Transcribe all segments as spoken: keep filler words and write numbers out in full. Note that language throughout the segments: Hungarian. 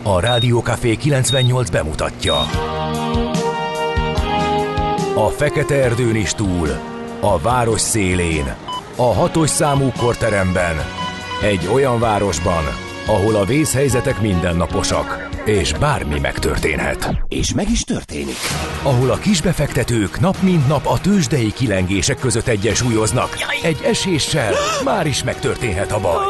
A Rádiókafé kilencvennyolc bemutatja. A fekete erdőn is túl, a város szélén, a hatos számú korteremben, egy olyan városban, ahol a vészhelyzetek mindennaposak, és bármi megtörténhet. És meg is történik. Ahol a kisbefektetők nap mint nap a tőzsdei kilengések között egyensúlyoznak. Egy eséssel már is megtörténhet a baj.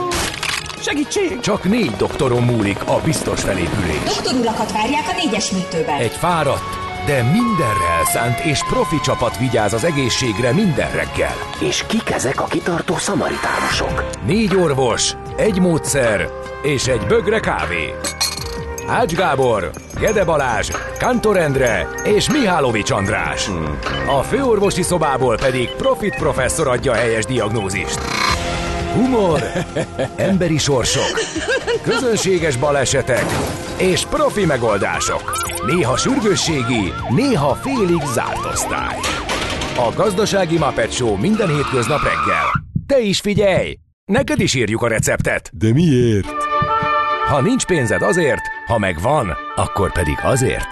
Segítség! Csak négy doktoron múlik a biztos felépülés. Doktorulakat várják a négyes műtőben. Egy fáradt, de mindenre elszánt és profi csapat vigyáz az egészségre minden reggel. És kik ezek a kitartó szamaritánusok? Négy orvos, egy módszer és egy bögre kávé. Ács Gábor, Gede Balázs, Kántor Endre és Mihálovics András. A főorvosi szobából pedig Profit professzor adja a helyes diagnózist. Humor, emberi sorsok, közönséges balesetek és profi megoldások. Néha sürgősségi, néha félig zárt osztály. A Gazdasági Muppet Show minden hétköznap reggel. Te is figyelj! Neked is írjuk a receptet. De miért? Ha nincs pénzed azért, ha megvan, akkor pedig azért.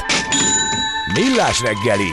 Millás reggeli.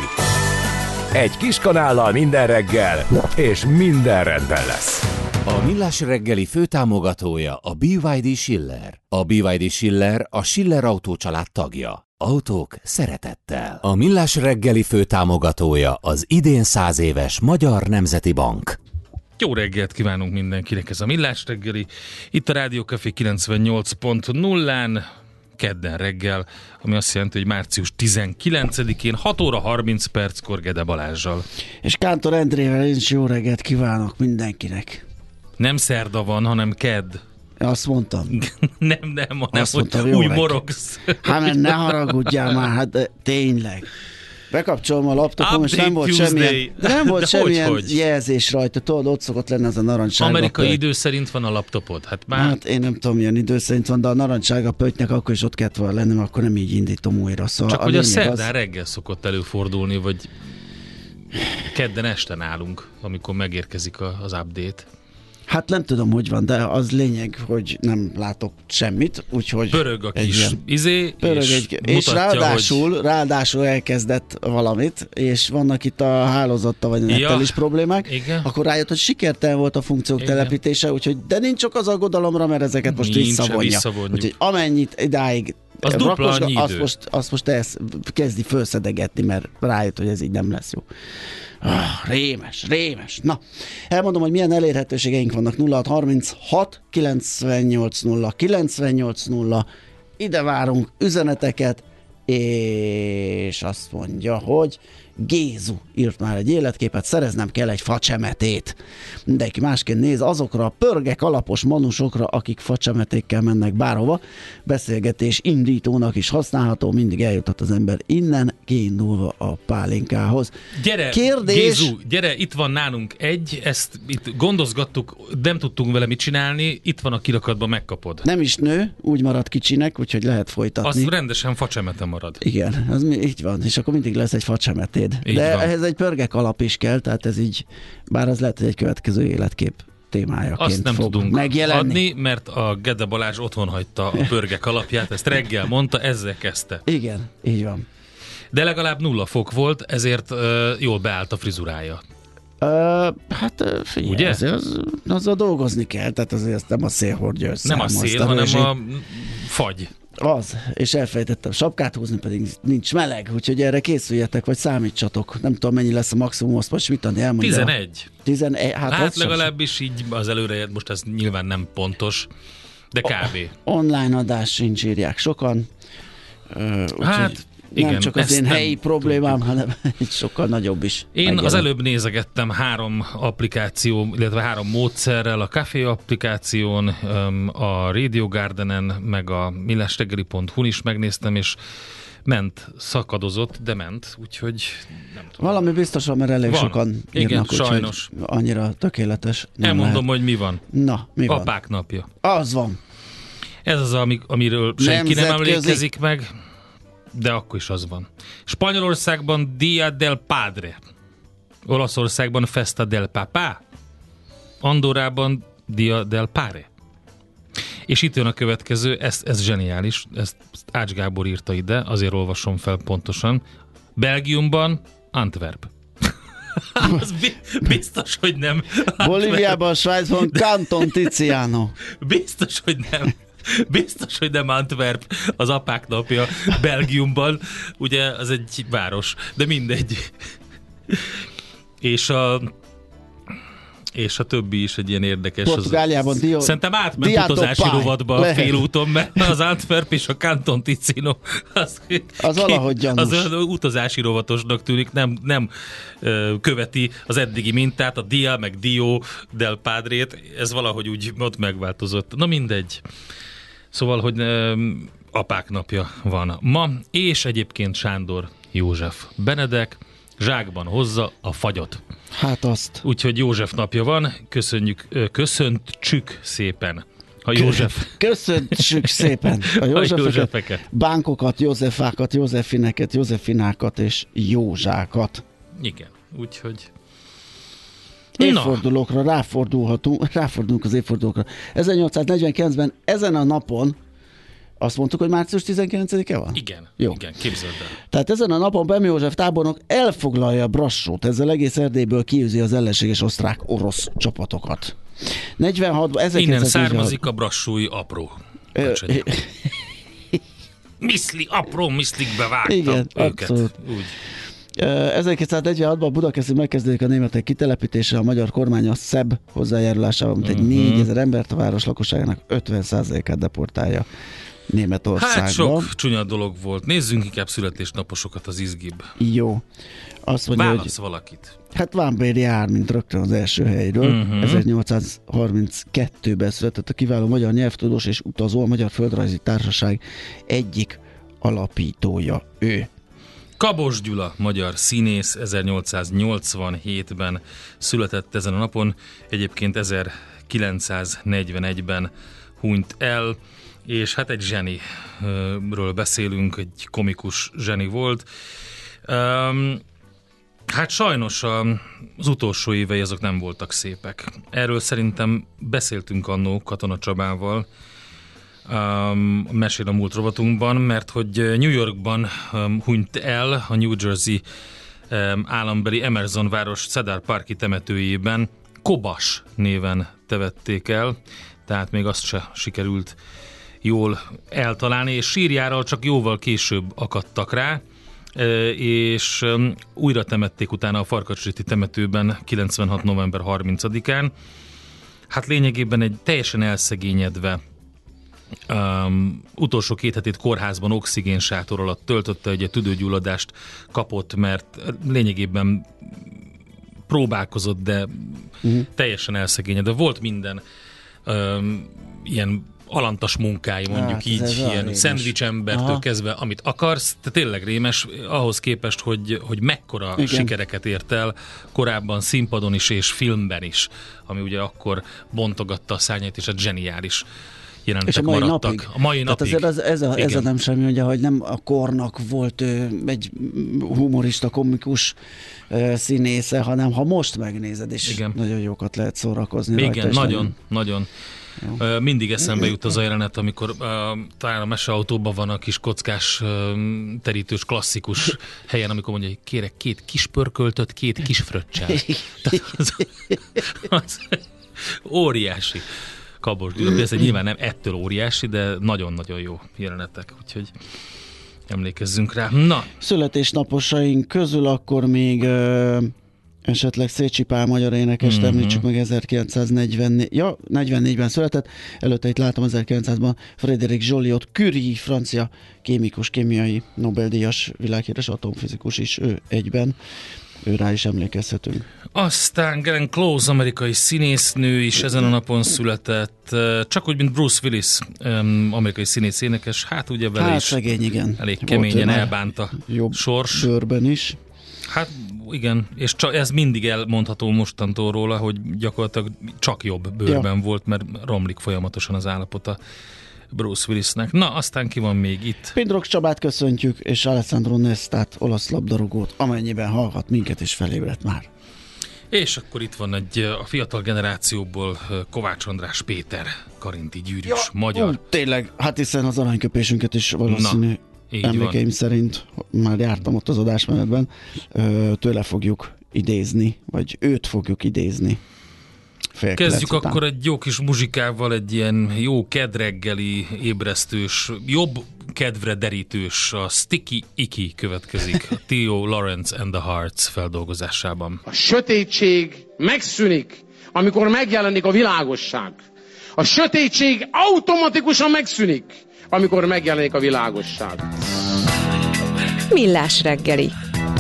Egy kis kanállal minden reggel, és minden rendben lesz. A Millás reggeli főtámogatója a bé vé dé Schiller. A bé vé dé Schiller a Schiller Autó család tagja. Autók szeretettel. A Millás reggeli főtámogatója az idén száz éves Magyar Nemzeti Bank. Jó reggelt kívánunk mindenkinek, ez a Millás reggeli. Itt a Rádiókafé kilencvennyolc pont nullán, kedden reggel, ami azt jelenti, hogy március tizenkilencedikén hat óra harminc perckor Gede Balázsral. És Kántor Endrével én is jó reggelt kívánok mindenkinek. Nem szerda van, hanem kedd. Azt mondtam. nem, nem, hanem azt mondtam, hogy új morogsz. Hát mert ne haragudjál már, hát de tényleg. Bekapcsolom a laptopom, és nem volt semmilyen, nem volt semmilyen hogy, hogy? jelzés rajta. Tudod, ott szokott lenni az a narancssárga Amerikai pötty. idő szerint van a laptopod. Hát, már... hát én nem tudom, milyen idő szerint van, de a narancssárga pöttynek akkor is ott kellett volna lenni, mert akkor nem így indítom újra. Szóval csak a hogy a szerdán az... reggel szokott előfordulni, vagy kedden este nálunk, amikor megérkezik az update. Hát nem tudom, hogy van, de az lényeg, hogy nem látok semmit, úgyhogy... Pörög a kis ilyen, izé, pörög és, egy, és ráadásul, hogy... ráadásul elkezdett valamit, és vannak itt a hálózattal vagy a nettel ja, is problémák, igen. Akkor rájött, hogy sikertelen volt a funkciók igen. telepítése, úgyhogy de nincs csak az aggodalomra, mert ezeket most nincs, visszavonja. Úgyhogy amennyit idáig az rakosga, azt most, azt most ezt kezdi felszedegetni, mert rájött, hogy ez így nem lesz jó. Ah, rémes, rémes. Na, elmondom, hogy milyen elérhetőségeink vannak. Nulla hat harminchat kilencvennyolc nulla kilencvennyolc nulla. Ide várunk üzeneteket, és azt mondja, hogy Gézu írt már egy életképet, szereznem kell egy facsemetét. Mindenki másként néz azokra a pörgek alapos manusokra, akik facsemetékkel mennek bárhova. Beszélgetés indítónak is használható, mindig eljutott az ember innen, kiindulva a pálinkához. Gyere, Kérdés... Gézu, gyere, itt van nálunk egy, ezt itt gondozgattuk, nem tudtunk vele mit csinálni, itt van a kirakatban, megkapod. Nem is nő, úgy marad kicsinek, úgyhogy lehet folytatni. Az rendesen facsemete marad. Igen, az így van, és akkor mindig lesz egy facsemetéd. Így de van. Ehhez egy pörgek alap is kell, tehát ez így, bár az lehet, hogy egy következő életkép témájaként azt nem fog tudunk megjelenni. adni, mert a Gede Balázs otthon hagyta a pörgek alapját, ezt reggel mondta, ezzel kezdte. Igen, így van. De legalább nulla fok volt, ezért uh, jól beállt a frizurája. Uh, hát figyelj, ugye? Azért az, azzal dolgozni kell, tehát azért ezt nem a szél hordja össze. Nem a szél, hanem a fagy. Az, és elfelejtettem sapkát húzni, pedig nincs meleg, úgyhogy erre készüljetek, vagy számítsatok. Nem tudom, mennyi lesz a maximum, azt most mit adni, elmondja. tizenegy. tizenegy, hát hát legalábbis sem. Így az előre, most ez nyilván nem pontos, de kb. Online adás sincs, írják sokan. Uh, hát igen, nem csak az én helyi problémám, tudjuk. Hanem egy sokkal nagyobb is. Én megjelen. Az előbb nézegettem három applikáció, illetve három módszerrel, a Café applikáción, a Radio Gardenen, meg a millásreggeli pont hu-n is megnéztem, és ment, szakadozott, de ment, úgyhogy nem tudom. Valami biztosan, mert elég van. sokan írnak, igen, úgy, sajnos. Annyira tökéletes. Elmondom, lehet. Hogy mi van. Na, mi van? Apák napja. Az van. Ez az, amiről senki Nemzetközi. nem emlékezik meg, de akkor is az van. Spanyolországban Dia del Padre, Olaszországban Festa del Papá, Andorrában Dia del Pare. És itt jön a következő, ez, ez zseniális, ezt Ács Gábor írta ide, azért olvasom fel pontosan. Belgiumban Antwerp. Az biztos, hogy nem. Bolíviában, Svájcban Canton Tiziano. Biztos, hogy nem. Biztos, hogy nem Antwerp az apák napja Belgiumban. Ugye, az egy város, de mindegy. És a és a többi is egy ilyen érdekes. Portugáliában az, Dio, szerintem átment utazási rovatba a félúton, mert az Antwerp és a Canton Ticino az, az valahogy gyanús. Az utazási rovatosnak tűnik, nem, nem ö, követi az eddigi mintát, a Dia meg Dio del Padrét, ez valahogy úgy ott megváltozott. Na mindegy. Szóval, hogy ö, apák napja van ma, és egyébként Sándor József Benedek zsákban hozza a fagyot. Hát azt. Úgyhogy József napja van, köszönjük, köszöntsük szépen a József. Köszöntsük szépen a Józsefeket, a Józsefeket. Bánkokat, Józsefákat, Józsefineket, Józsefinákat és Józsákat. Igen, úgyhogy... Évfordulókra ráfordulhatunk, ráfordulunk az évfordulókra. ezernyolcszáznegyvenkilencben ezen a napon azt mondtuk, hogy március tizenkilencedike van? Igen, jó. Igen, képzeld el. Tehát ezen a napon Bem József tábornok elfoglalja Brassót, ezzel egész Erdélyből kiűzi az ellenséges osztrák-orosz csapatokat. negyvenhatban, innen származik a brassói apró. Miszli, apró miszlikbe vágtam igen, őket. Abszolút. Úgy. ezerkétszáznegyvenhatban Budakeszin megkezdődik a németek kitelepítése, a magyar kormány a szebb hozzájárulásával, mint egy uh-huh. négyezer embert, a város lakosságának ötven százalékát deportálja Németországba. Hát sok csúnya dolog volt. Nézzünk inkább születésnaposokat, az izgibb. Jó. Azt mondja, válasz hogy, valakit. Hát Vámbéry jár, mint rögtön az első helyről. Uh-huh. ezernyolcszázharminckettőben született a kiváló magyar nyelvtudós és utazó, a Magyar Földrajzi Társaság egyik alapítója ő. Kabos Gyula, magyar színész, ezernyolcszáznyolcvanhétben született ezen a napon, egyébként ezerkilencszáznegyvenegyben hunyt el, és hát egy zseniről beszélünk, egy komikus zseni volt. Hát sajnos az utolsó évei azok nem voltak szépek. Erről szerintem beszéltünk annó Katona Csabával, Um, mesél a múlt rovatunkban, mert hogy New Yorkban um, hunyt el a New Jersey um, állambeli Emerson város Cedar Parki temetőjében. Kobas néven temették el, tehát még azt se sikerült jól eltalálni, és sírjáról csak jóval később akadtak rá, és um, újra temették utána a Farkasréti temetőben kilencvenhat november harmincadikán. Hát lényegében egy teljesen elszegényedve Um, utolsó két hetét kórházban oxigénsátor alatt töltötte, egy tüdőgyulladást kapott, mert lényegében próbálkozott, de uh-huh. teljesen elszegényedve. Volt minden um, ilyen alantas munkái, mondjuk hát, így, ilyen szendvicsembertől kezdve, amit akarsz, te tényleg rémes, ahhoz képest, hogy, hogy mekkora igen. sikereket ért el korábban színpadon is és filmben is, ami ugye akkor bontogatta a szárnyait, és a zseniális jelenetek és a mai maradtak. napig. A mai napig. Tehát azért ez, ez, a, ez a nem semmi, ugye, hogy nem a kornak volt ö, egy humorista, komikus ö, színésze, hanem ha most megnézed, és igen. nagyon jókat lehet szórakozni. Igen, nagyon, nem... nagyon. Jó. Mindig eszembe jut az a jelenet, amikor uh, talán a meseautóban van a kis kockás, uh, terítős, klasszikus helyen, amikor mondja, hogy kérek két kis pörköltöt, két kis fröccsel. az, az óriási. Kabos Gyula, ez nyilván nem ettől óriási, de nagyon-nagyon jó jelenetek, úgyhogy emlékezzünk rá. Na. Születésnaposaink közül akkor még ö, esetleg Szécsi Pál magyar énekest mm-hmm. említsük meg, ezerkilencszáznegyvennégy, ja, negyvennégyben született, előtte itt látom ezerkilencszázban Frédéric Joliot Curie, francia kémikus, kémiai Nobel-díjas, világhíres atomfizikus is ő egyben. Ő rá is emlékezhetünk. Aztán Glenn Close, amerikai színésznő is ezen a napon született, csak úgy, mint Bruce Willis, amerikai színész énekes, hát ugye vele hát, is szegény, igen. elég keményen elbánta jobb sors. Bőrben is. Hát igen, és csak, ez mindig elmondható mostantól róla, hogy gyakorlatilag csak jobb bőrben ja. volt, mert romlik folyamatosan az állapota Bruce Willisnek. Na, aztán ki van még itt? Pindrox Csabát köszöntjük, és Alessandro Nestát, olasz labdarúgót, amennyiben hallgat minket és felébredt már. És akkor itt van egy a fiatal generációból Kovács András Péter, Karinti gyűrűs ja, magyar. Ó, tényleg, hát hiszen az aranyköpésünket is valószínű emlékeim van. Szerint, már jártam ott az adásmenetben, tőle fogjuk idézni, vagy őt fogjuk idézni. Kezdjük akkor egy jó kis muzsikával, egy ilyen jó kedreggeli, ébresztős, jobb kedvre derítős, a Sticky Icky következik, a Theo Lawrence and the Hearts feldolgozásában. A sötétség megszűnik, amikor megjelenik a világosság. A sötétség automatikusan megszűnik, amikor megjelenik a világosság. Millás reggeli.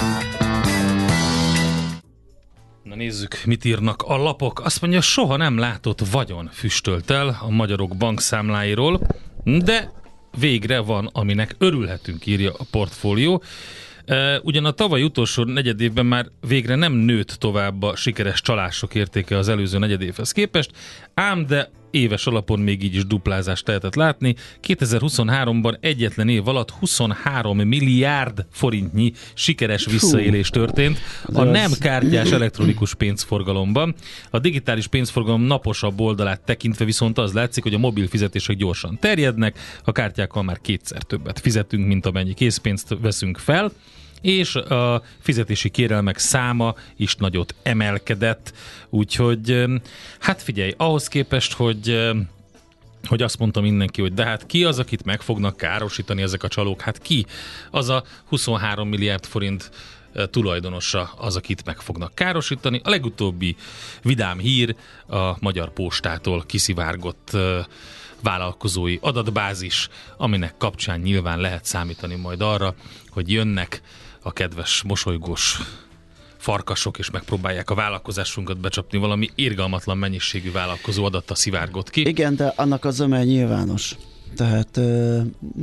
Na nézzük, mit írnak a lapok. Azt mondja, soha nem látott vagyon füstölt el a magyarok bankszámláiról, de végre van, aminek örülhetünk, írja a Portfólió. Ugyan a tavaly utolsó negyedévben már végre nem nőtt tovább a sikeres csalások értéke az előző negyedévhez képest, ám de éves alapon még így is duplázást lehetett látni. kétezer-huszonháromban egyetlen év alatt huszonhárom milliárd forintnyi sikeres visszaélés történt a nem kártyás elektronikus pénzforgalomban. A digitális pénzforgalom naposabb oldalát tekintve viszont az látszik, hogy a mobil fizetések gyorsan terjednek, a kártyákkal már kétszer többet fizetünk, mint amennyi készpénzt veszünk fel, és a fizetési kérelmek száma is nagyot emelkedett, úgyhogy hát figyelj, ahhoz képest, hogy hogy azt mondta mindenki, hogy de hát ki az, akit meg fognak károsítani ezek a csalók, hát ki az a huszonhárom milliárd forint tulajdonosa az, akit meg fognak károsítani. A legutóbbi vidám hír a Magyar Postától kiszivárgott vállalkozói adatbázis, aminek kapcsán nyilván lehet számítani majd arra, hogy jönnek a kedves mosolygós farkasok, és megpróbálják a vállalkozásunkat becsapni, valami irgalmatlan mennyiségű vállalkozó adatta szivárgott ki. Igen, de annak a zöme nyilvános. Tehát ö,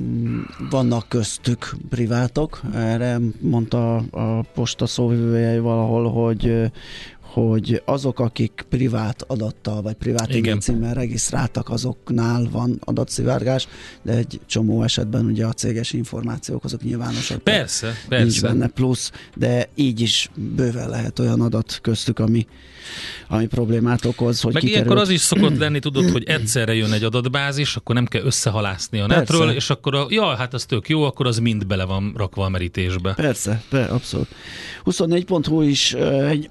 vannak köztük privátok, erre mondta a posta szóvivője valahol, hogy hogy azok, akik privát adattal, vagy privát e-mail címmel regisztráltak, azoknál van adatszivárgás, de egy csomó esetben ugye a céges információk azok nyilvánosak. Persze, persze. Nincs benne plusz, de így is bőven lehet olyan adat köztük, ami, ami problémát okoz, hogy meg kikerült. Ilyenkor az is szokott lenni, tudod, hogy egyszerre jön egy adatbázis, akkor nem kell összehalászni a netről, persze. És akkor a, ja, hát az tök jó, akkor az mind bele van rakva a merítésbe. Persze, persze, abszolút. huszonnégy pont hu is egy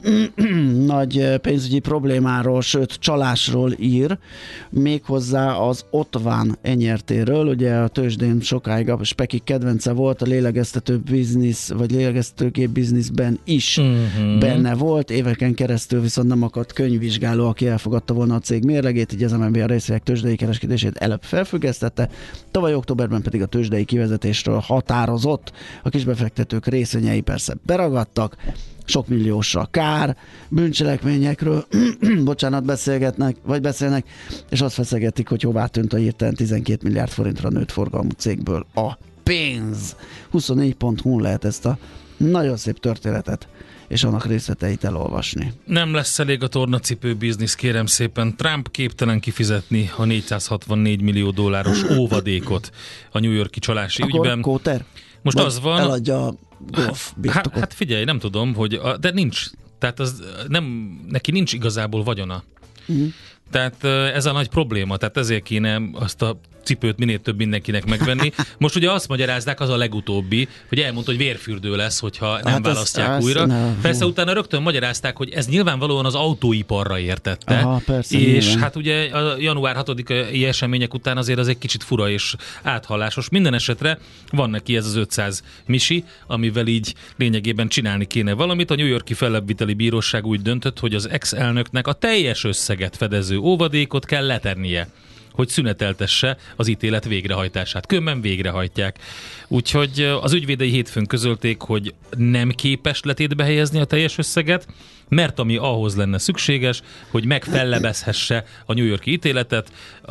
nagy pénzügyi problémáról, sőt csalásról ír, méghozzá az Otván enyertéről, ugye a tőzsdén sokáig a Spekik kedvence volt, a lélegeztető biznisz, vagy lélegeztetőgép bizniszben is uh-huh. benne volt, éveken keresztül viszont nem akadt könyvvizsgáló, aki elfogadta volna a cég mérlegét, így az em en bé a részvények tőzsdei kereskedését előbb felfüggesztette, tavaly októberben pedig a tőzsdei kivezetésről határozott, a kisbefektetők részvényei persze beragadtak, sok milliós a kár, bűncselekményekről bocsánat, beszélgetnek, vagy beszélnek, és azt feszegetik, hogy hová tűnt a hirtelen tizenkét milliárd forintra nőtt forgalmú cégből a pénz. huszonnégy pont hu lehet ezt a nagyon szép történetet és annak részleteit elolvasni. Nem lesz elég a tornacipő biznisz, kérem szépen. Trump képtelen kifizetni a négyszázhatvannégy millió dolláros óvadékot a New York-i csalási Akkor ügyben. Kóter? Most az van... Eladja a golf birtokot. Hát, hát figyelj, nem tudom, hogy a, de nincs, tehát az nem, neki nincs igazából vagyona. Uh-huh. Tehát ez a nagy probléma, tehát ezért kéne azt a cipőt minél több mindenkinek megvenni. Most ugye azt magyaráznák, az a legutóbbi, hogy elmondta, hogy vérfürdő lesz, hogyha nem hát választják ez, újra. Ez, persze utána rögtön magyarázták, hogy ez nyilvánvalóan az autóiparra értette. Aha, persze, és nyilván. Hát ugye a január hatodikai események után azért az egy kicsit fura és áthallásos. Minden esetre van neki ez az ötszáz misi, amivel így lényegében csinálni kéne valamit. A New York-i fellebbviteli bíróság úgy döntött, hogy az ex-elnöknek a teljes összeget fedező óvadékot kell letennie, hogy szüneteltesse az ítélet végrehajtását. Különben végrehajtják. Úgyhogy az ügyvédei hétfőn közölték, hogy nem képes letétbe helyezni a teljes összeget, mert ami ahhoz lenne szükséges, hogy megfellebezhesse a New York-i ítéletet,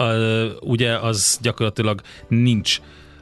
ugye az gyakorlatilag nincs.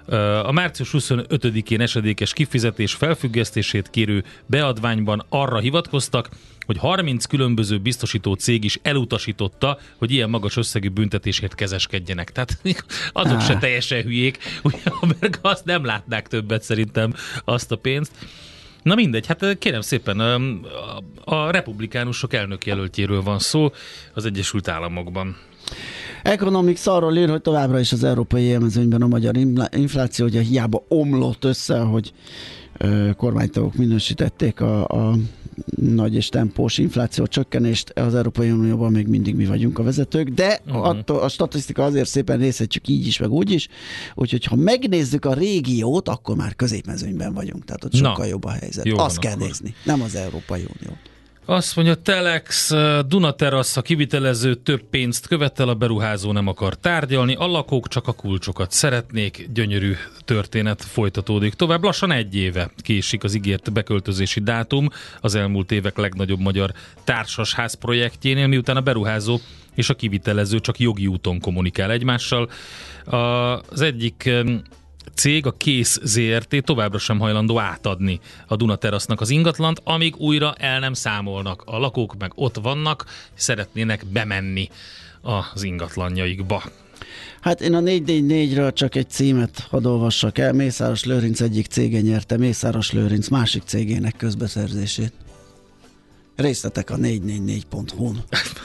A március huszonötödikén esedékes kifizetés felfüggesztését kérő beadványban arra hivatkoztak, hogy harminc különböző biztosító cég is elutasította, hogy ilyen magas összegű büntetésért kezeskedjenek. Tehát azok ah. se teljesen hülyék, mert azt nem látnák többet szerintem azt a pénzt. Na mindegy, hát kérem szépen, a, a republikánusok elnökjelöltjéről van szó az Egyesült Államokban. Economics arról ír, hogy továbbra is az európai élmezőnyben a magyar infláció, ugye hiába omlott össze, hogy ö, kormánytagok minősítették a, a nagy és tempós infláció csökkenést, az Európai Unióban még mindig mi vagyunk a vezetők, de uh-huh. attól, a statisztika azért szépen részletjük így is, meg úgy is, úgyhogy ha megnézzük a régiót, akkor már középmezőnyben vagyunk, tehát ott sokkal Na, jobb a helyzet. Azt kell akkor nézni, nem az Európai Unió. Azt mondja, Telex, Dunaterasz, a kivitelező több pénzt követel, a beruházó nem akar tárgyalni, a lakók csak a kulcsokat szeretnék, gyönyörű történet folytatódik tovább. Lassan egy éve késik az ígért beköltözési dátum az elmúlt évek legnagyobb magyar társasház projektjénél, miután a beruházó és a kivitelező csak jogi úton kommunikál egymással. Az egyik cég, a Kész zé er té továbbra sem hajlandó átadni a Dunaterasznak az ingatlant, amíg újra el nem számolnak. A lakók meg ott vannak, szeretnének bemenni az ingatlanjaikba. Hát én a négy négy négyről csak egy címet hadd olvassak el. Mészáros Lőrinc egyik cége nyerte Mészáros Lőrinc másik cégének közbeszerzését. Részletek a négy négy négy pont hu-n.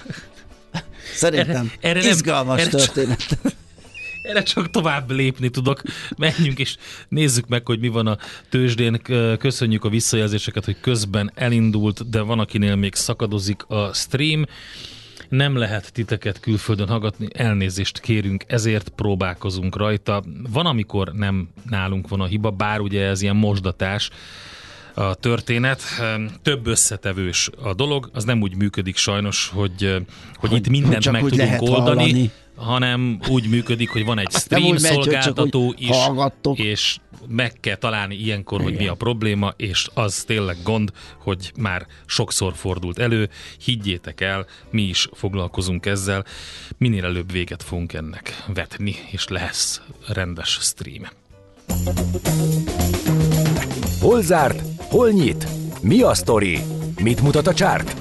Szerintem erre, erre izgalmas nem, történet. Csak... Erre csak tovább lépni tudok. Menjünk és nézzük meg, hogy mi van a tőzsdén. Köszönjük a visszajelzéseket, hogy közben elindult, de van, akinél még szakadozik a stream. Nem lehet titeket külföldön hallgatni, elnézést kérünk, ezért próbálkozunk rajta. Van, amikor nem nálunk van a hiba, bár ugye ez ilyen mosdatás a történet. Több összetevős a dolog, az nem úgy működik sajnos, hogy, hogy, hogy itt mindent hogy meg tudunk oldani, hallani, hanem úgy működik, hogy van egy stream szolgáltató megy, is, hallgattok. És meg kell találni ilyenkor, igen, hogy mi a probléma, és az tényleg gond, hogy már sokszor fordult elő. Higgyétek el, mi is foglalkozunk ezzel. Minél előbb véget fogunk ennek vetni, és lesz rendes stream. Hol zárt? Hol nyit? Mi a sztori? Mit mutat a csárt?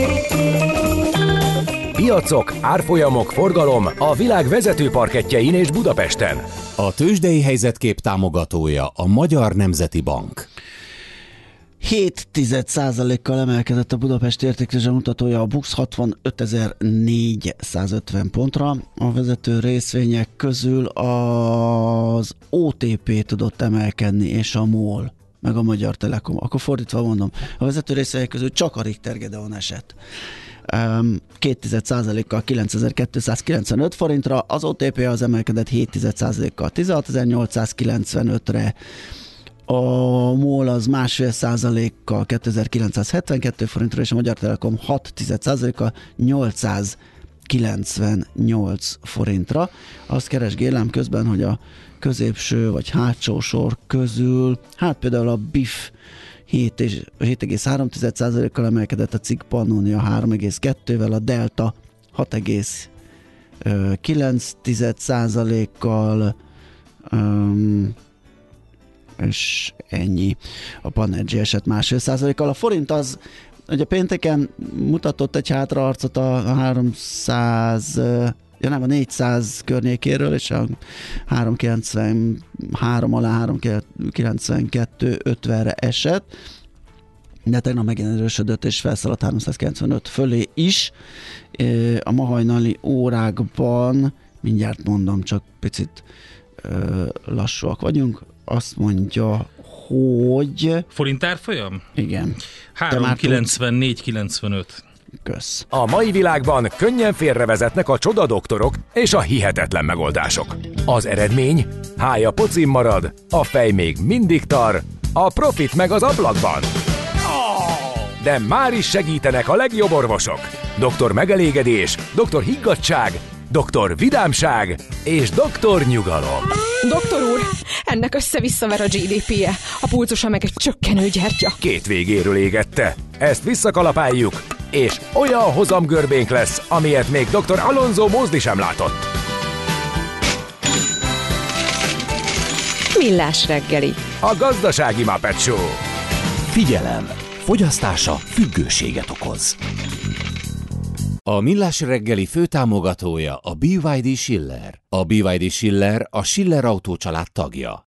Piacok, árfolyamok, forgalom a világ vezető parkettjein és Budapesten. A tőzsdei helyzetkép támogatója a Magyar Nemzeti Bank. hét tized százalékkal emelkedett a Budapest értéktőzsde mutatója, a BUX hatvanötezer-négyszázötven pontra. A vezető részvények közül az o té pé tudott emelkedni, és a MOL, meg a Magyar Telekom. Akkor fordítva mondom, a vezető részvények közül csak a Richter Gedeon esett. két tized százalékkal kilencezer-kétszázkilencvenöt forintra, az o té pé az emelkedett hét tized százalékkal tizenhatezer-nyolcszázkilencvenötre, a MOL az másfél százalékkal kétezer-kilencszázhetvenkettő forintra, és a Magyar Telekom hat tized százalékkal nyolcszázkilencvennyolc forintra. Azt keresgélem közben, hogy a középső vagy hátsó sor közül, hát például a bé i ef hét egész három tized százalékkal emelkedett, a cikk Pannonia három egész kettővel, a Delta hat egész kilenc tized százalékkal, um, és ennyi. A Panergy esett másfél százalékkal. A forint az, ugye pénteken mutatott egy hátraarcot a háromszáz, ja nem, a négyszáz környékéről, és a háromszázkilencvenhárom alá háromszázkilencvenkettő ötvenre esett, de tegnap megint erősödött, és felszaladt háromszázkilencvenöt fölé is. A ma hajnali órákban, mindjárt mondom, csak picit lassúak vagyunk, azt mondja, hogy... Forint árfolyam? Igen. három kilencvennégy kilencvenöt. Kösz. A mai világban könnyen félrevezetnek a csoda doktorok és a hihetetlen megoldások. Az eredmény? Hája pocim marad, a fej még mindig tar, a profit meg az ablakban. De már is segítenek a legjobb orvosok. Doktor Megelégedés, Doktor Higgadtság, Doktor Vidámság és Doktor Nyugalom. Doktor úr, ennek össze-visszaver a gé dé pé-je, a pulzusa meg egy csökkenő gyertya. Két végéről égette. Ezt visszakalapáljuk, és olyan hozamgörbénk lesz, amilyet még Doktor Alonso Mózdi sem látott. Millás reggeli. A gazdasági Muppet Show. Figyelem! Fogyasztása függőséget okoz. A Millás reggeli főtámogatója a bé vé dé Schiller. A bé vé dé Schiller a Schiller Autó család tagja.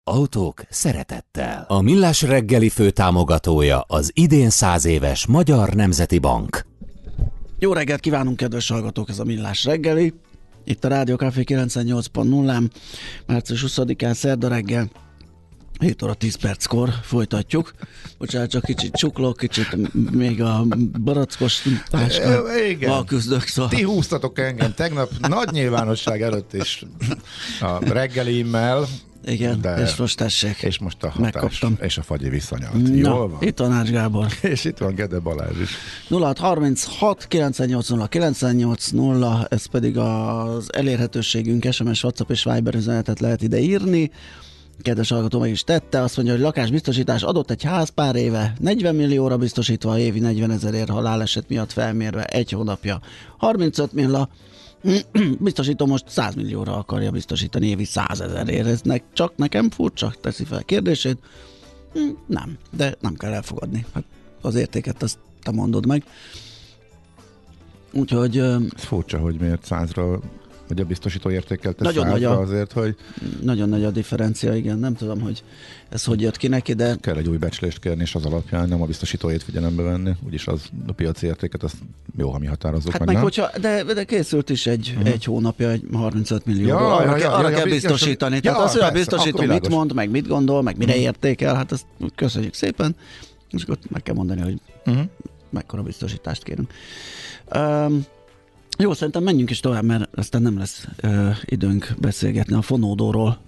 Autók szeretettel. A Millás reggeli főtámogatója az idén száz éves Magyar Nemzeti Bank. Jó reggelt kívánunk, kedves hallgatók, ez a Millás reggeli. Itt a Rádió Café kilencvennyolc pont nullán, március huszadikán szerda reggel, hét óra tíz perckor folytatjuk. Bocsánat, csak kicsit csuklok, kicsit még a barackos táskával küzdök. Szóval. Ti húztatok engem tegnap nagy nyilvánosság előtt is a reggelimmel. Igen, de és most tessék. És most a hatás. Megkaptam. És a fagyi visszanyalt. Jól van? Itt van Ács Gábor. És itt van Gede Balázs is. nulla hat harminchat kilencvennyolc nulla kilencvennyolc nulla, ez pedig az elérhetőségünk, es em es, WhatsApp és Viber üzenetet lehet ide írni. Kedves hallgató meg is tette, azt mondja, hogy lakásbiztosítás adott egy ház pár éve, negyven millióra biztosítva, évi negyven ezerért haláleset miatt felmérve egy hónapja. harmincöt milla, biztosító most száz millióra akarja biztosítani évi száz ezerért. Ez ne, csak nekem furcsa, teszi fel kérdését. Nem, de nem kell elfogadni. Hát az értéket azt te mondod meg. Úgyhogy... Ez furcsa, hogy miért százra, vagy a biztosító értékelte nagyon százra nagy a, azért, hogy... Nagyon nagy a differencia, igen. Nem tudom, hogy ez hogy jött ki neki, de... Kell egy új becslést kérni, és az alapján nem a biztosítóét figyelembe venni. Úgyis az a piaci értéket, azt jó, ha mi határozzuk hát meg, meg nem? Hogyha, de, de készült is egy, uh-huh. egy hónapja, egy harmincöt millió. Ja, arra ja, ja, arra ja, kell ja, biztosítani. ja, Tehát az, hogy a persze, biztosító mit világos. mond, meg mit gondol, meg mire uh-huh. értékel, hát azt köszönjük szépen. És akkor meg kell mondani, hogy uh-huh. mekkora biztosítást kérünk. Um, Jó, szerintem menjünk is tovább, mert aztán nem lesz uh, időnk beszélgetni a fonódóról.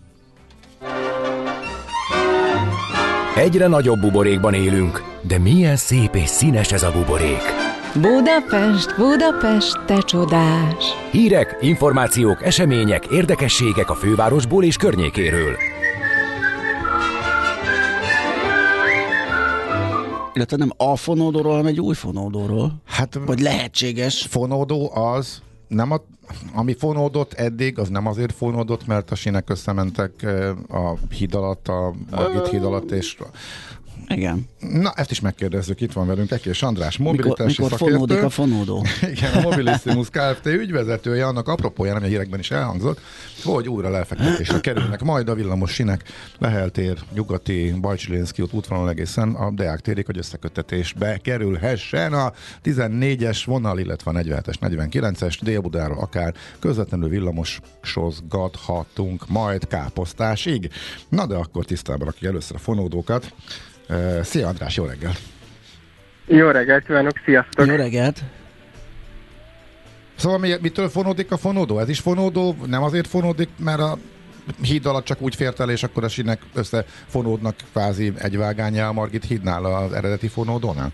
Egyre nagyobb buborékban élünk, de milyen szép és színes ez a buborék. Budapest, Budapest, te csodás! Hírek, információk, események, érdekességek a fővárosból és környékéről. Illetve nem a fonódóról, hanem egy új fonódóról. Hát, vagy lehetséges. Fonódó az, nem a, ami fonódott eddig, az nem azért fonódott, mert a sínek összementek a híd alatt, a Margit híd alatt, és... Igen. Na, ezt is megkérdezzük, itt van velünk Ekés András, mobilitási mikor, mikor szakértő. fonódik a fonódó? Igen, a Mobilissimus Kft. Ügyvezetője, annak apropóján, ami a hírekben is elhangzott, hogy újra lefektetésre kerülnek majd a villamos sinek, Lehel tér, Nyugati, Bajcsilinszky út útvonal egészen a Deák térig, hogy összeköttetésbe kerülhessen a tizennégyes vonal, illetve a negyvenhetes, negyvenkilences Dél-Budáról akár közvetlenül villamosozgathatunk majd Káposztásig. Na de akkor tisztában rakjuk először a fonódókat. Uh, szia András, jó reggel! Jó reggelt kívánok, sziasztok! Jó reggelt! Szóval mi, mitől fonódik a fonódó? Ez is fonódó? Nem azért fonódik, mert a híd alatt csak úgy fért el, és akkor a sínek összefonódnak kvázi egy vágánnyal a Margit hídnál, az eredeti fonódónál?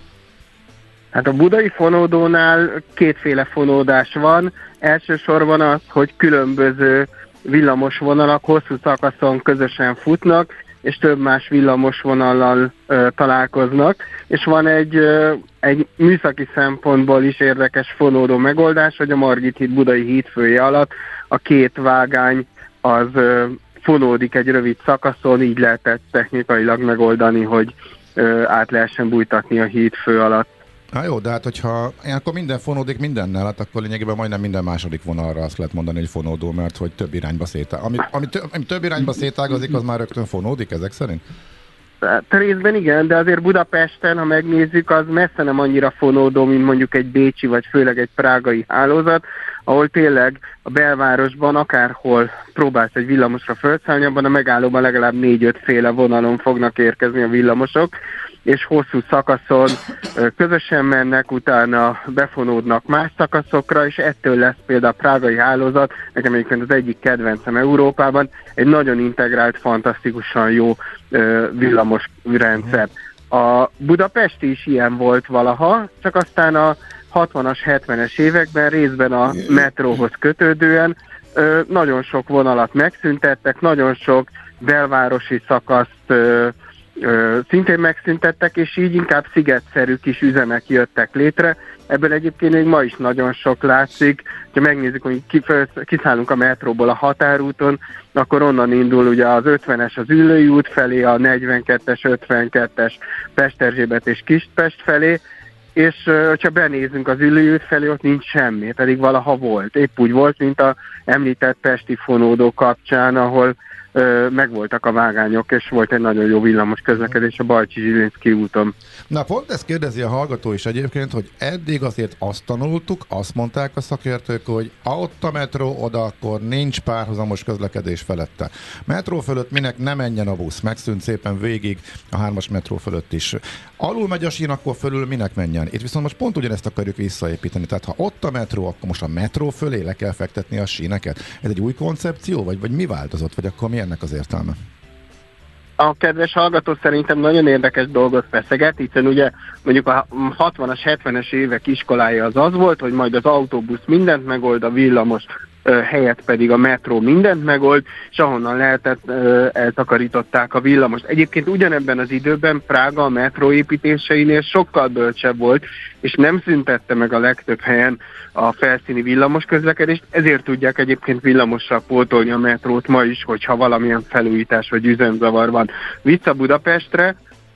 Hát a budai fonódónál kétféle fonódás van. Elsősorban az, hogy különböző villamos vonalak hosszú szakaszon közösen futnak, és több más villamos vonallal ö, találkoznak, és van egy, ö, egy műszaki szempontból is érdekes fonódó megoldás, hogy a Margit híd budai hídfője alatt a két vágány az ö, fonódik egy rövid szakaszon, így lehetett technikailag megoldani, hogy ö, át lehessen bújtatni a hídfő alatt. Na jó, de hát hogyha akkor minden fonódik mindennel, hát akkor lényegében majdnem minden második vonalra azt lehet mondani, hogy fonódó, mert hogy több irányba szétág. Ami, ami, tö, ami több irányba szétágazik, az már rögtön fonódik ezek szerint? Hát részben igen, de azért Budapesten, ha megnézzük, az messze nem annyira fonódó, mint mondjuk egy bécsi, vagy főleg egy prágai hálózat, ahol tényleg a belvárosban akárhol próbálsz egy villamosra felszállni, abban a megállóban legalább négy-öt féle vonalon fognak érkezni a villamosok, és hosszú szakaszon közösen mennek, utána befonódnak más szakaszokra, és ettől lesz például a prágai hálózat, nekem egyébként az egyik kedvencem Európában, egy nagyon integrált, fantasztikusan jó villamos rendszer. A budapesti is ilyen volt valaha, csak aztán a hatvanas, hetvenes években részben a metróhoz kötődően nagyon sok vonalat megszüntettek, nagyon sok belvárosi szakaszt Ö, szintén megszüntettek, és így inkább szigetszerű kis üzemek jöttek létre. Ebből egyébként még ma is nagyon sok látszik. Ha megnézzük, hogy kiszállunk a metróból a határúton, akkor onnan indul ugye az ötvenes az Üllői út felé, a negyvenkettes, ötvenkettes Pesterzsébet és Kispest felé, és ha benézünk az Üllői út felé, ott nincs semmi, pedig valaha volt. Épp úgy volt, mint a említett pesti fonódó kapcsán, ahol megvoltak a vágányok, és volt egy nagyon jó villamos közlekedés a Bajcsy-Zsilinszky úton. Na pont ezt kérdezi a hallgató is egyébként, hogy eddig azért azt tanultuk, azt mondták a szakértők, hogy ott a metró, oda akkor nincs párhuzamos közlekedés felette. Metró fölött minek ne menjen a busz, megszűnt szépen végig a hármas metró fölött is. Alul megy a sín, akkor fölül minek menjen. Itt viszont most pont ugyanezt akarjuk visszaépíteni. Tehát ha ott a metró, akkor most a metró fölé le kell fektetni a síneket. Ez egy új koncepció, vagy, vagy mi változott, vagy akkor mi ennek az értelme? A kedves hallgató szerintem nagyon érdekes dolgot feszeget, hiszen ugye mondjuk a hatvanas, hetvenes évek iskolája az az volt, hogy majd az autóbusz mindent megold, a villamos helyett pedig a metró mindent megold, és ahonnan lehetett, eltakarították a villamost. Egyébként ugyanebben az időben Prága a metró építéseinél sokkal bölcsebb volt, és nem szüntette meg a legtöbb helyen a felszíni villamos közlekedést, ezért tudják egyébként villamossal pótolni a metrót ma is, hogyha valamilyen felújítás vagy üzemzavar van. Vissza Budapestre,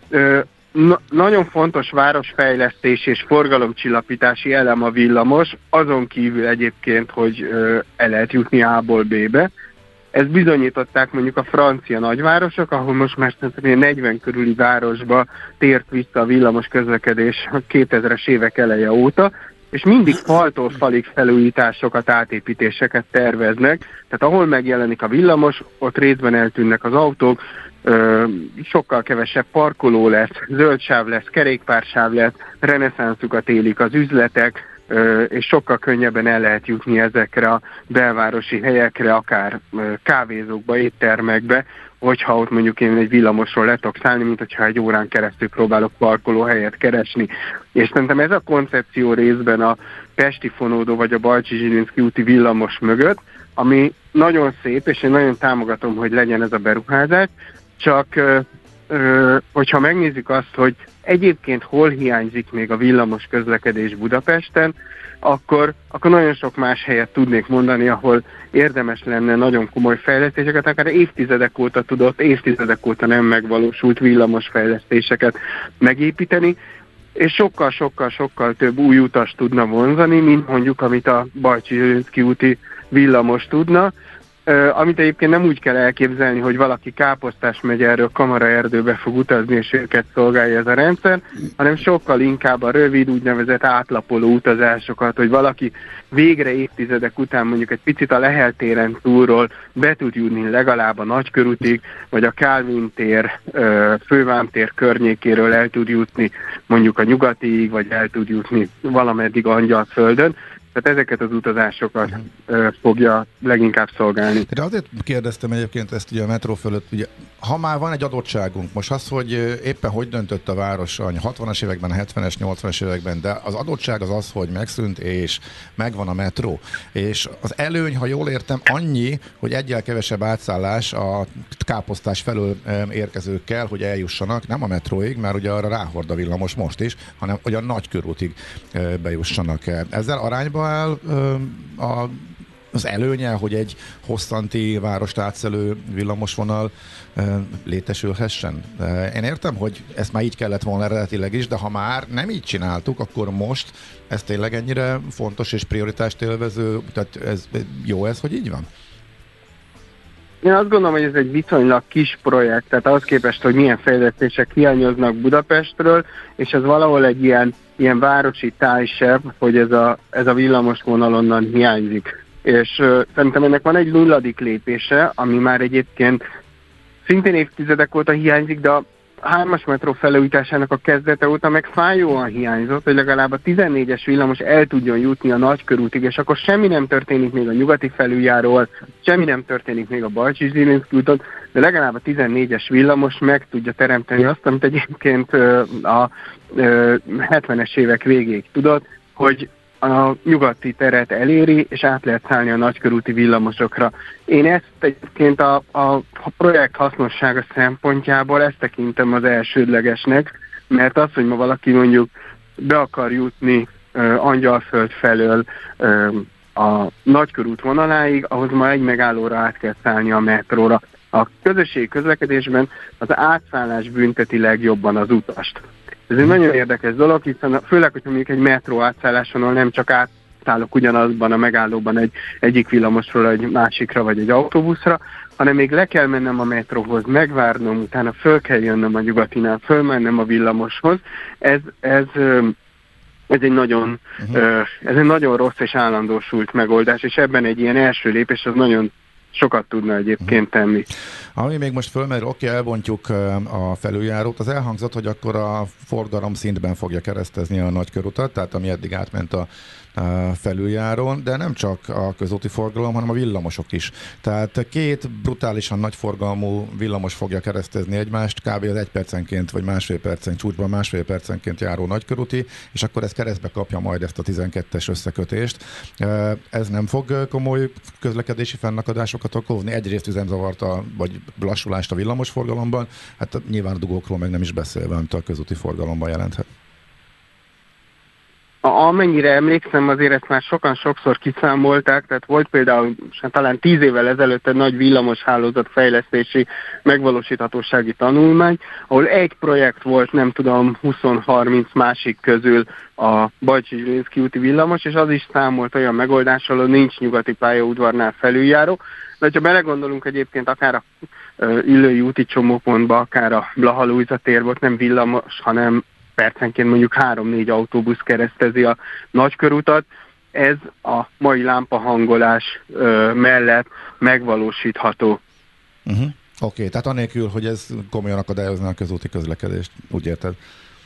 Na, nagyon fontos városfejlesztés és forgalomcsillapítási elem a villamos, azon kívül egyébként, hogy ö, el lehet jutni A-ból B-be. Ezt bizonyították mondjuk a francia nagyvárosok, ahol most már negyven körüli városba tért vissza a villamos közlekedés a kétezres évek eleje óta, és mindig faltól falig felújításokat, átépítéseket terveznek, tehát ahol megjelenik a villamos, ott részben eltűnnek az autók, Ö, sokkal kevesebb parkoló lesz, zöld sáv lesz, kerékpársáv lesz, reneszánszukat élik az üzletek, ö, és sokkal könnyebben el lehet jutni ezekre a belvárosi helyekre, akár ö, kávézókba, éttermekbe, hogyha ott mondjuk én egy villamosról le tudok szállni, mint hogyha egy órán keresztül próbálok parkolóhelyet keresni. És szerintem ez a koncepció részben a pesti fonódó vagy a Bajcsy-Zsilinszky úti villamos mögött, ami nagyon szép, és én nagyon támogatom, hogy legyen ez a beruházás, csak ö, ö, hogyha megnézzük azt, hogy egyébként hol hiányzik még a villamos közlekedés Budapesten, akkor, akkor nagyon sok más helyet tudnék mondani, ahol érdemes lenne nagyon komoly fejlesztéseket, akár évtizedek óta tudott, évtizedek óta nem megvalósult villamos fejlesztéseket megépíteni, és sokkal-sokkal-sokkal több új utast tudna vonzani, mint mondjuk amit a Bajcsy-Zsilinszky úti villamos tudna. Uh, amit egyébként nem úgy kell elképzelni, hogy valaki Káposztás megyerről Kamaraerdőbe fog utazni, és őket szolgálja ez a rendszer, hanem sokkal inkább a rövid, úgynevezett átlapoló utazásokat, hogy valaki végre évtizedek után mondjuk egy picit a Lehel téren túlról be tud jutni legalább a Nagykörútig, vagy a Kálvin tér, uh, Fővámtér környékéről el tud jutni mondjuk a Nyugatiig, vagy el tud jutni valameddig Angyalföldön. Tehát ezeket az utazásokat ö, fogja leginkább szolgálni. De azért kérdeztem egyébként ezt ugye a metró fölött, ugye, ha már van egy adottságunk, most az, hogy éppen hogy döntött a város a hatvanas években, a hetvenes, nyolcvanas években, de az adottság az az, hogy megszűnt és megvan a metró. És az előny, ha jól értem, annyi, hogy egyel kevesebb átszállás a Káposztás felől érkezőkkel, hogy eljussanak, nem a metróig, mert ugye arra ráhord a villamos most is, hanem hogy a Nagykörútig bejussanak. Ezzel arányban áll a, az előnye, hogy egy hosszanti várost átszelő villamosvonal létesülhessen. Én értem, hogy ezt már így kellett volna eredetileg is, de ha már nem így csináltuk, akkor most ez tényleg ennyire fontos és prioritást élvező, tehát ez jó ez, hogy így van? Én azt gondolom, hogy ez egy viszonylag kis projekt, tehát ahhoz képest, hogy milyen fejlesztések hiányoznak Budapestről, és ez valahol egy ilyen, ilyen városi tájsebb, hogy ez a, ez a villamos vonal onnan hiányzik. És uh, szerintem ennek van egy nulladik lépése, ami már egyébként szintén évtizedek óta hiányzik, de a hármas metró felújításának a kezdete óta meg fájóan hiányzott, hogy legalább a tizennégyes villamos el tudjon jutni a Nagykörútig, és akkor semmi nem történik még a nyugati felüljáról, semmi nem történik még a Bajcsy-Zsilinszky úton, de legalább a tizennégyes villamos meg tudja teremteni azt, amit egyébként a hetvenes évek végéig tudott, hogy a nyugati teret eléri, és át lehet szállni a nagykörúti villamosokra. Én ezt egyébként a, a projekt hasznossága szempontjából ezt tekintem az elsődlegesnek, mert az, hogy ma valaki mondjuk be akar jutni uh, Angyalföld felől uh, a nagykörút vonaláig, ahhoz ma egy megállóra át kell szállni a metróra. A közösségi közlekedésben az átszállás bünteti legjobban az utast. Ez egy nagyon érdekes dolog, hiszen főleg, hogyha mondjuk egy metró átszálláson nem csak átszállok ugyanazban a megállóban egy, egyik villamosról egy másikra vagy egy autóbuszra, hanem még le kell mennem a metróhoz, megvárnom, utána föl kell jönnöm a Nyugatinál, fölmennem a villamoshoz. Ez, ez, ez, egy nagyon, uh-huh. ez egy nagyon rossz és állandósult megoldás, és ebben egy ilyen első lépés az nagyon sokat tudna egyébként tenni. Ami még most fölmerül, oké, elbontjuk a felüljárót, az elhangzott, hogy akkor a forgalom szintben fogja keresztezni a nagykörutat, tehát ami eddig átment a felüljárón, de nem csak a közúti forgalom, hanem a villamosok is. Tehát két brutálisan nagy forgalmú villamos fogja keresztezni egymást, kb. Az egy percenként, vagy másfél percen csúcsban másfél percenként járó nagykörúti, és akkor ez keresztbe kapja majd ezt a tizenkettes összekötést. Ez nem fog komoly közlekedési fennakadásokat okozni, egyrészt üzemzavart a, vagy lassulást a villamos forgalomban, hát nyilván a dugókról meg nem is beszélve, amit a közúti forgalomban jelenthet. Amennyire emlékszem, azért ezt már sokan sokszor kiszámolták, tehát volt például talán tíz évvel ezelőtt egy nagy villamoshálózat fejlesztési megvalósíthatósági tanulmány, ahol egy projekt volt, nem tudom, húsz-harminc másik közül a Bajcsy-Zsilinszky úti villamos, és az is számolt olyan megoldással, hogy nincs nyugati pályaudvarnál felüljáró. De ha belegondolunk egyébként akár a Üllői úti csomópontba, akár a Blaha-Lujza térbe, nem villamos, hanem percenként mondjuk három-négy autóbusz keresztezi a nagykörutat. Ez a mai lámpahangolás ö, mellett megvalósítható. Uh-huh. Oké, okay, tehát anélkül, hogy ez komolyan akadályozna a közúti közlekedést, úgy érted?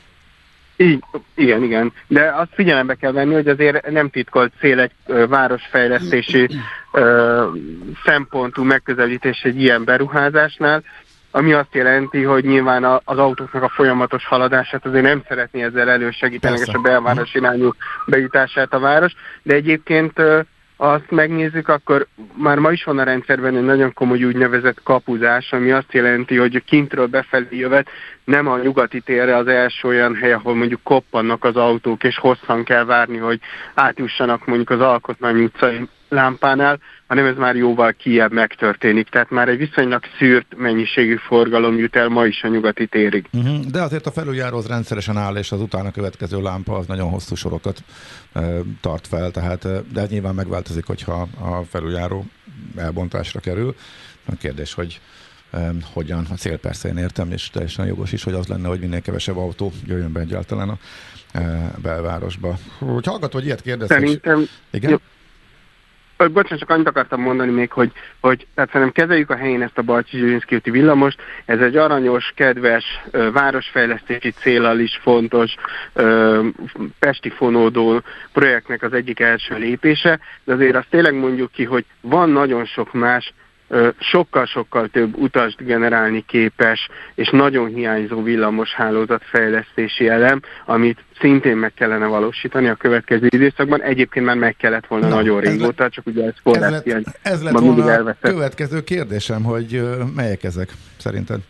Így, igen, igen. De azt figyelembe kell venni, hogy azért nem titkolt cél egy ö, városfejlesztési ö, szempontú megközelítés egy ilyen beruházásnál, ami azt jelenti, hogy nyilván az autóknak a folyamatos haladását azért nem szeretné ezzel elősegíteni és a belváros irányú bejutását a város, de egyébként azt megnézzük, akkor már ma is van a rendszerben egy nagyon komoly úgynevezett kapuzás, ami azt jelenti, hogy kintről befelé jövet nem a nyugati térre az első olyan hely, ahol mondjuk koppannak az autók, és hosszan kell várni, hogy átjussanak mondjuk az Alkotmány utcai lámpánál, hanem ez már jóval kijebb megtörténik. Tehát már egy viszonylag szűrt mennyiségű forgalom jut el ma is a nyugati térig. Uh-huh. De azért a felüljáró rendszeresen áll, és az utána következő lámpa az nagyon hosszú sorokat e, tart fel, tehát, de nyilván megváltozik, hogyha a felüljáró elbontásra kerül. A kérdés, hogy e, hogyan, a cél persze én értem, és teljesen jogos is, hogy az lenne, hogy minél kevesebb autó jöjjön be egyáltalán a e, belvárosba. Hogy hallgató, hogy ilyet kérdez, Szerintem... hogy... Igen? Jó. Bocsánat, csak annyit akartam mondani még, hogy, hogy tehát szerintem kezeljük a helyén ezt a Bajcsy-Zsilinszky úti villamost. Ez egy aranyos, kedves, ö, városfejlesztési céllal is fontos, ö, pesti fonódó projektnek az egyik első lépése, de azért azt tényleg mondjuk ki, hogy van nagyon sok más, sokkal-sokkal több utast generálni képes és nagyon hiányzó villamoshálózat fejlesztési elem, amit szintén meg kellene valósítani a következő időszakban. Egyébként már meg kellett volna Na, nagyon régóta, le... csak ugye ez forráshiány. Ez lett, ez lett volna a következő kérdésem, hogy melyek ezek szerinted?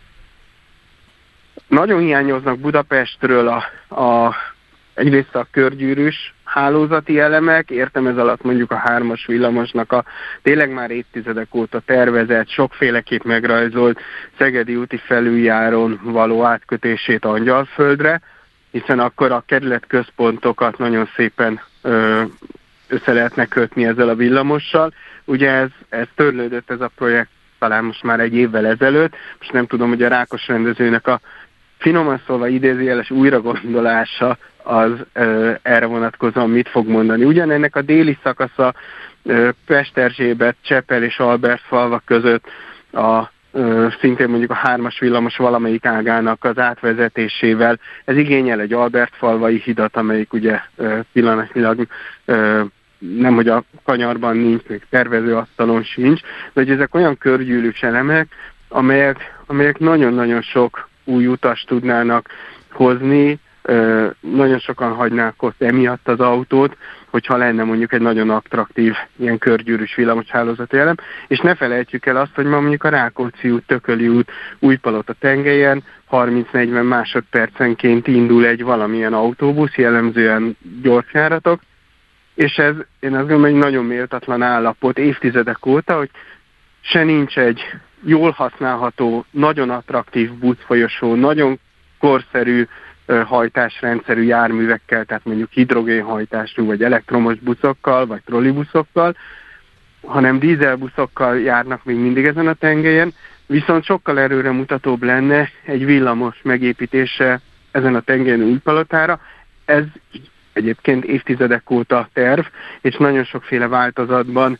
Nagyon hiányoznak Budapestről a, a egyrészt a körgyűrűs hálózati elemek, értem ez alatt mondjuk a hármas villamosnak a tényleg már évtizedek óta tervezett, sokféleképp megrajzolt Szegedi úti felüljáron való átkötését Angyalföldre, hiszen akkor a kerületközpontokat nagyon szépen ö, össze lehetne kötni ezzel a villamossal. Ugye ez, ez törlődött ez a projekt talán most már egy évvel ezelőtt, most nem tudom, hogy a Rákos rendezőnek a finoman szólva idézőjeles újragondolása az ö, erre vonatkozóan mit fog mondani. Ugyanennek a déli szakasza ö, Pesterzsébet, Csepel és Albertfalva között a ö, szintén mondjuk a hármas villamos valamelyik ágának az átvezetésével. Ez igényel egy Albertfalvai hidat, amelyik ugye ö, pillanatnyilag ö, nem, hogy a kanyarban nincs, még tervezőasztalon sincs, de hogy ezek olyan körgyűrűs elemek, amelyek, amelyek nagyon-nagyon sok új utast tudnának hozni, Ö, nagyon sokan hagynák ott emiatt az autót, hogyha lenne mondjuk egy nagyon attraktív ilyen körgyűrűs villamoshálózati elem, és ne felejtjük el azt, hogy ma mondjuk a Rákóczi út, Tököli út, Újpalota tengelyen harminc-negyven másodpercenként indul egy valamilyen autóbusz, jellemzően gyorsjáratok, és ez, én azt gondolom, egy nagyon méltatlan állapot évtizedek óta, hogy se nincs egy jól használható, nagyon attraktív buszfolyosó, nagyon korszerű hajtásrendszerű járművekkel, tehát mondjuk hidrogénhajtású, vagy elektromos buszokkal, vagy trollibuszokkal, hanem dízelbuszokkal járnak még mindig ezen a tengelyen, viszont sokkal előremutatóbb lenne egy villamos megépítése ezen a tengelyen Újpalotára. Ez egyébként évtizedek óta terv, és nagyon sokféle változatban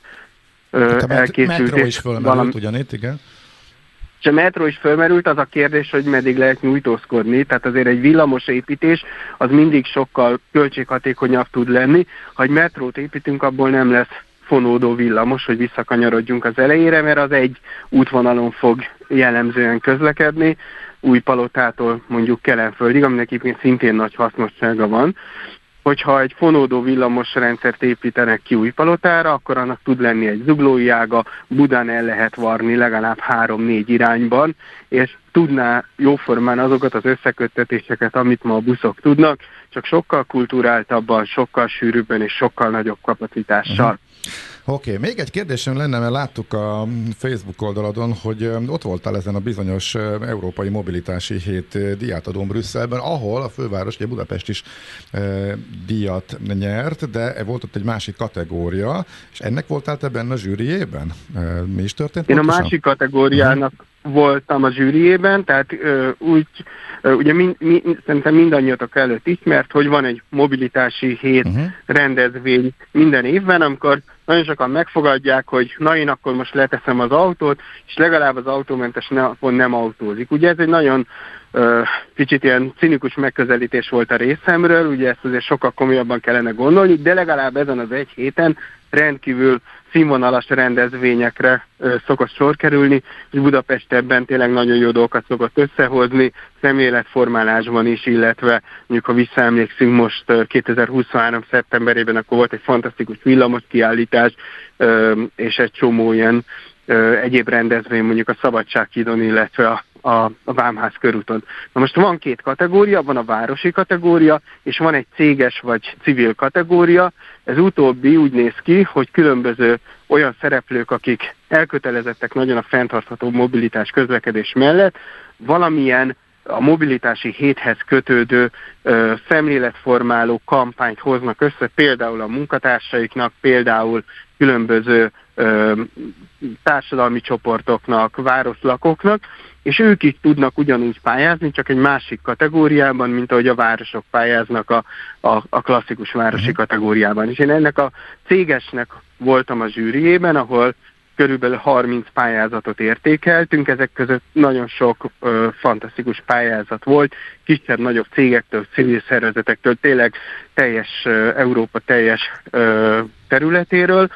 ö, a elkészült. metró is fölmerült valami... ugyanitt, igen. És a metró is fölmerült, az a kérdés, hogy meddig lehet nyújtózkodni, tehát azért egy villamos építés az mindig sokkal költséghatékonyabb tud lenni. Ha egy metrót építünk, abból nem lesz fonódó villamos, hogy visszakanyarodjunk az elejére, mert az egy útvonalon fog jellemzően közlekedni, Újpalotától mondjuk Kelenföldig, aminek egyébként szintén nagy hasznossága van. Hogyha egy fonódó villamos rendszert építenek ki Újpalotára, akkor annak tud lenni egy zuglói ága, Budán el lehet varni legalább három-négy irányban, és tudná jóformán azokat az összeköttetéseket, amit ma a buszok tudnak, csak sokkal kulturáltabban, sokkal sűrűbben és sokkal nagyobb kapacitással. Uh-huh. Oké, okay. Még egy kérdésem lenne, mert láttuk a Facebook oldaladon, hogy ott voltál ezen a bizonyos Európai Mobilitási Hét díjátadón Brüsszelben, ahol a főváros, ugye Budapest is e, díjat nyert, de volt ott egy másik kategória, és ennek voltál te benne a zsűriében? E, mi is történt? Én pontosan? A másik kategóriának uh-huh. voltam a zsűriében, tehát ö, úgy, ö, ugye mind, mi, szerintem mindannyiatok előtt ismert, hogy van egy mobilitási hét uh-huh. rendezvény minden évben, amikor nagyon sokan megfogadják, hogy na én akkor most leteszem az autót, és legalább az autómentes napon nem autózik. Ugye ez egy nagyon ö, kicsit ilyen cinikus megközelítés volt a részemről, ugye ezt azért sokkal komolyabban kellene gondolni, de legalább ezen az egy héten rendkívül színvonalas rendezvényekre ö, szokott sor kerülni, és Budapest ebben tényleg nagyon jó dolgokat szokott összehozni, szemléletformálásban is, illetve mondjuk ha visszaemlékszünk most ö, kétezer-huszonhárom szeptemberében, akkor volt egy fantasztikus villamos kiállítás, ö, és egy csomó ilyen ö, egyéb rendezvény mondjuk a Szabadsághídon, illetve a A, a Vámház körúton. Na most van két kategória, van a városi kategória, és van egy céges vagy civil kategória. Ez utóbbi úgy néz ki, hogy különböző olyan szereplők, akik elkötelezettek nagyon a fenntartható mobilitás közlekedés mellett, valamilyen a mobilitási héthez kötődő ö, szemléletformáló kampányt hoznak össze, például a munkatársaiknak, például különböző ö, társadalmi csoportoknak, városlakóknak, és ők is tudnak ugyanúgy pályázni, csak egy másik kategóriában, mint ahogy a városok pályáznak a, a, a klasszikus városi kategóriában. És én ennek a cégesnek voltam a zsűriében, ahol körülbelül harminc pályázatot értékeltünk, ezek között nagyon sok ö, fantasztikus pályázat volt, kisebb-nagyobb cégektől, civil szervezetektől, tényleg teljes, ö, Európa teljes ö, területéről,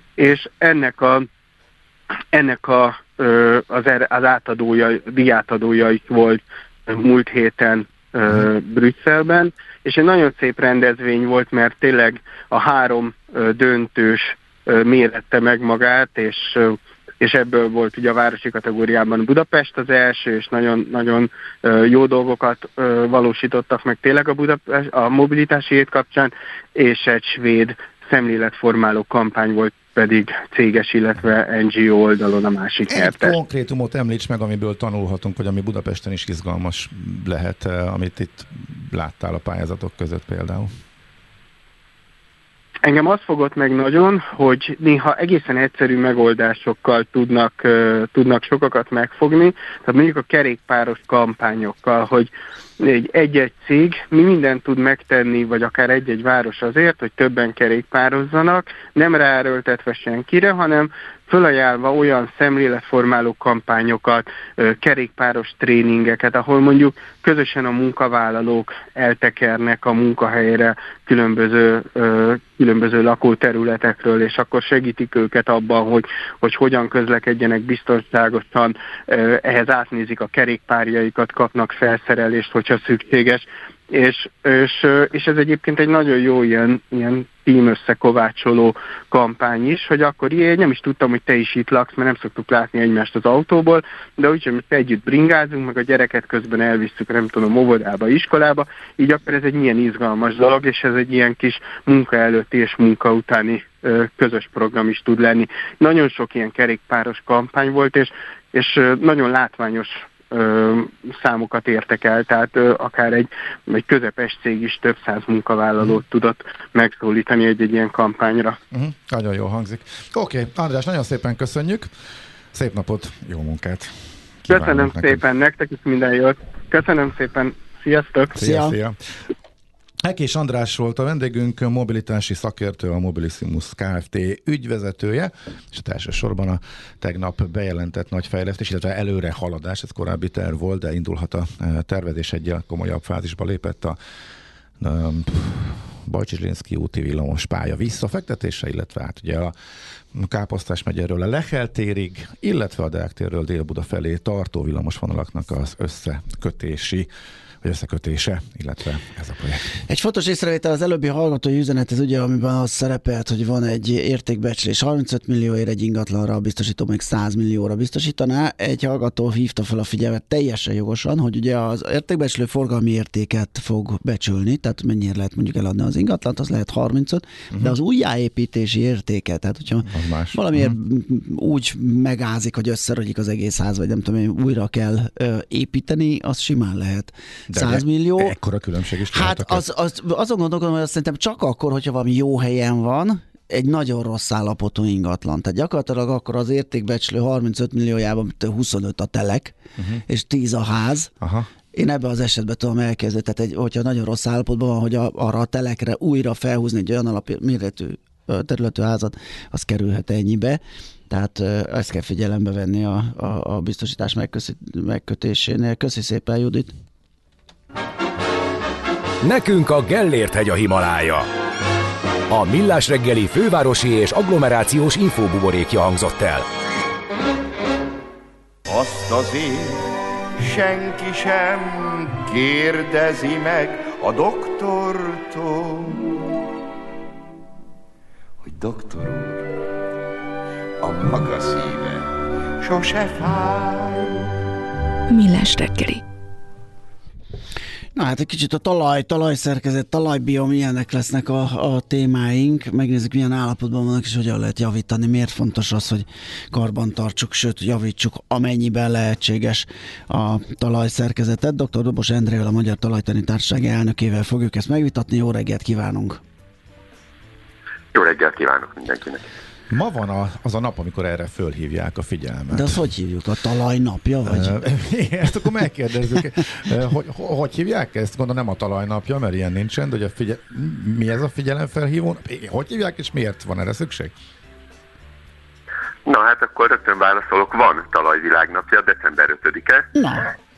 és ennek a, ennek a, ö, az, er, az átadója, díjátadója is volt múlt héten ö, Brüsszelben, és egy nagyon szép rendezvény volt, mert tényleg a három ö, döntős mérette meg magát, és, és ebből volt ugye a városi kategóriában Budapest az első, és nagyon, nagyon jó dolgokat valósítottak meg tényleg a, Budapest, a mobilitási hét kapcsán, és egy svéd szemléletformáló kampány volt pedig céges, illetve en gé o oldalon a másik nyerte. Egy konkrétumot említs meg, amiből tanulhatunk, hogy ami Budapesten is izgalmas lehet, amit itt láttál a pályázatok között például. Engem azt fogott meg nagyon, hogy néha egészen egyszerű megoldásokkal tudnak, uh, tudnak sokakat megfogni, tehát mondjuk a kerékpáros kampányokkal, hogy egy-egy cég mi mindent tud megtenni, vagy akár egy-egy város azért, hogy többen kerékpározzanak, nem ráerőltetve senkire, hanem fölajánlva olyan szemléletformáló kampányokat, kerékpáros tréningeket, ahol mondjuk közösen a munkavállalók eltekernek a munkahelyre különböző, különböző lakóterületekről, és akkor segítik őket abban, hogy, hogy hogyan közlekedjenek biztonságosan, ehhez átnézik a kerékpárjaikat, kapnak felszerelést, hogyha szükséges, és, és, és ez egyébként egy nagyon jó ilyen, ilyen tím összekovácsoló kampány is, hogy akkor ilyen, nem is tudtam, hogy te is itt laksz, mert nem szoktuk látni egymást az autóból, de úgyhogy most együtt bringázunk, meg a gyereket közben elvisszük, nem tudom, óvodába, iskolába, így akkor ez egy milyen izgalmas dolog, és ez egy ilyen kis munka előtti és munka utáni ö, közös program is tud lenni. Nagyon sok ilyen kerékpáros kampány volt, és, és ö, nagyon látványos ö, számokat értek el, tehát ö, akár egy, egy közepes cég is több száz munkavállalót mm. tudott megszólítani egy-egy ilyen kampányra. Uh-huh. Nagyon jól hangzik. Oké, okay, András, nagyon szépen köszönjük. Szép napot, jó munkát. Kívánunk Köszönöm neked. Szépen, nektek is minden jót. Köszönöm szépen, sziasztok! Szia, szia. Ekés András volt a vendégünk, mobilitási szakértő, a Mobilissimus Kft. Ügyvezetője, és elsősorban a tegnap bejelentett nagy fejlesztés, illetve előre haladás, ez korábbi terv volt, de indulhat a tervezés, egy komolyabb fázisba lépett a, a Bajcsy-Zsilinszky úti villamos pálya visszafektetése, illetve hát ugye a Káposztás megyéről a Lehel térig, illetve a Deák térről Dél-Buda felé tartó villamosvonalaknak az összekötési vagy összekötése, illetve ez a projekt. Egy fontos észrevétel az előbbi hallgatói üzenet, ez ugye, amiben az szerepelt, hogy van egy értékbecslés, harmincöt millióért egy ingatlanra a biztosító még száz millióra biztosítaná. Egy hallgató hívta fel a figyelmet teljesen jogosan, hogy ugye az értékbecslő forgalmi értéket fog becsülni, tehát mennyire lehet mondjuk eladni az ingatlant, az lehet harmincöt, uh-huh. de az újjáépítési értéke, tehát hogyha valamiért uh-huh. úgy megázik, hogy összerogyik az egész ház, vagy nem tudom, újra kell ö, építeni, az simán lehet száz millió. Ekkora különbség is. Hát az, az, azon gondolkodom, hogy azt szerintem csak akkor, hogyha valami jó helyen van, egy nagyon rossz állapotú ingatlan. Tehát gyakorlatilag akkor az értékbecslő harmincöt milliójában huszonöt a telek, uh-huh. és tíz a ház. Aha. Én ebben az esetben tudom elkezdeni, tehát egy, hogyha nagyon rossz állapotban van, hogy a, arra a telekre újra felhúzni egy olyan alapméretű területű házat, az kerülhet ennyibe. Tehát ezt kell figyelembe venni a, a, a biztosítás megkötésénél. Köszi szépen, Judit! Nekünk a Gellért-hegy a Himalája. A Millás reggeli fővárosi és agglomerációs infóbuborékja hangzott el. Azt azért senki sem kérdezi meg a doktortól, hogy doktor úr, a maga szíve sose fáj. Millás reggeli. Na hát egy kicsit a talaj, talajszerkezet, talajbiom, ilyenek lesznek a, a témáink. Megnézzük, milyen állapotban vannak, és hogyan lehet javítani. Miért fontos az, hogy karban tartsuk, sőt, javítsuk, amennyiben lehetséges a talajszerkezetet. doktor Dobos Endrével, a Magyar Talajtani Társaság elnökével fogjuk ezt megvitatni. Jó reggelt kívánunk! Jó reggelt kívánok mindenkinek! Ma van a, az a nap, amikor erre fölhívják a figyelmet. De azt hogy hívjuk? A talajnapja? Vagy? Ezt akkor megkérdezzük. hogy, hogy hívják ezt? Gondolom nem a talajnapja, mert ilyen nincsen, de hogy a figyel... mi ez a figyelemfelhívó? Hogy hívják, és miért van erre szükség? Na hát akkor rögtön válaszolok. Van talajvilágnapja, december ötödike. Na.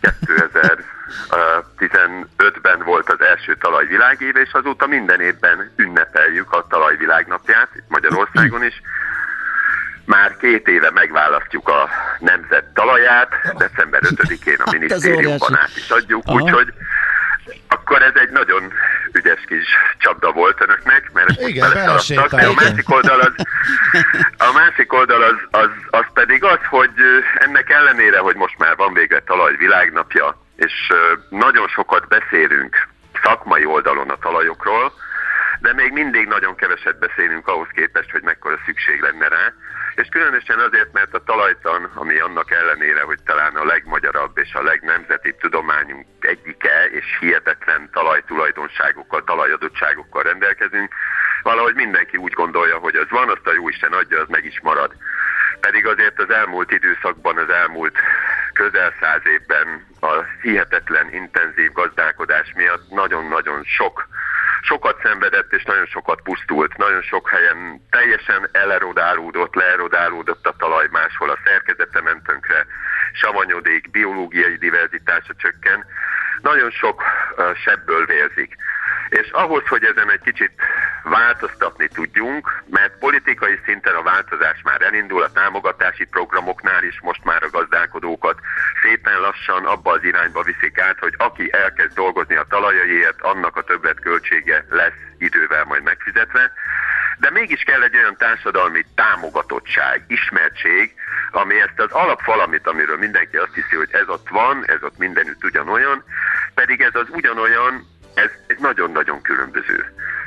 kétezer-tizenötben volt az első talajvilágéve, és azóta minden évben ünnepeljük a talajvilágnapját, Magyarországon is. Már két éve megválasztjuk a nemzet talaját, december ötödikén a minisztériumban át is adjuk, úgyhogy akkor ez egy nagyon ügyes kis csapda volt önöknek, mert igen, beleszálltak, de a másik oldal az, a másik oldal az, az, az pedig az, hogy ennek ellenére, hogy most már van végre talajvilágnapja, és nagyon sokat beszélünk szakmai oldalon a talajokról, de még mindig nagyon keveset beszélünk ahhoz képest, hogy mekkora szükség lenne rá. És különösen azért, mert a talajtan, ami annak ellenére, hogy talán a legmagyarabb és a legnemzetibb tudományunk egyike, és hihetetlen talajtulajdonságokkal, talajadottságokkal rendelkezünk, valahogy mindenki úgy gondolja, hogy az van, azt a jóisten adja, az meg is marad. Pedig azért az elmúlt időszakban, az elmúlt közel száz évben a hihetetlen intenzív gazdálkodás miatt nagyon-nagyon sok sokat szenvedett, és nagyon sokat pusztult. Nagyon sok helyen teljesen elerodálódott, leerodálódott a talaj, máshol a szerkezete ment tönkre, savanyodik, biológiai diverzitása csökken. Nagyon sok uh, sebből vérzik. És ahhoz, hogy ezen egy kicsit változtatni tudjunk, mert politikai szinten a változás már elindul, a támogatási programoknál is most már a gazdálkodókat szépen lassan abba az irányba viszik át, hogy aki elkezd dolgozni a talajaiért, annak a többletköltsége lesz idővel majd megfizetve. De mégis kell egy olyan társadalmi támogatottság, ismertség, ami ezt az alapvalamit, amiről mindenki azt hiszi, hogy ez ott van, ez ott mindenütt ugyanolyan, pedig ez az ugyanolyan, ez, ez nagyon-nagyon különböző.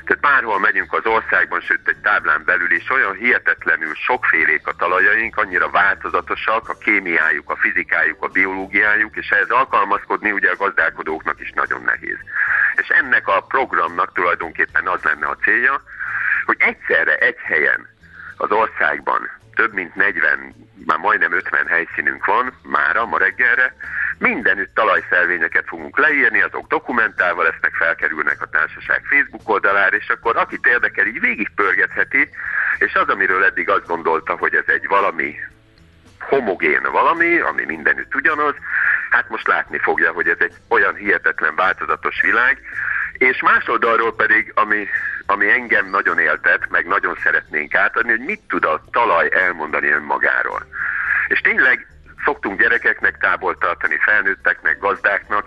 Tehát bárhol megyünk az országban, sőt egy táblán belül is, olyan hihetetlenül sokfélék a talajaink, annyira változatosak, a kémiájuk, a fizikájuk, a biológiájuk, és ehhez alkalmazkodni ugye a gazdálkodóknak is nagyon nehéz. És ennek a programnak tulajdonképpen az lenne a célja, hogy egyszerre egy helyen az országban több mint negyven, már majdnem ötven helyszínünk van mára, ma reggelre, mindenütt talajszelvényeket fogunk leírni, azok dokumentálva lesznek, felkerülnek a társaság Facebook oldalára, és akkor akit érdekel, így végigpörgetheti, és az, amiről eddig azt gondolta, hogy ez egy valami homogén valami, ami mindenütt ugyanaz, hát most látni fogja, hogy ez egy olyan hihetetlen változatos világ, és más oldalról pedig, ami, ami engem nagyon éltet, meg nagyon szeretnénk átadni, hogy mit tud a talaj elmondani önmagáról. És tényleg szoktunk gyerekeknek tábort tartani, felnőtteknek, gazdáknak,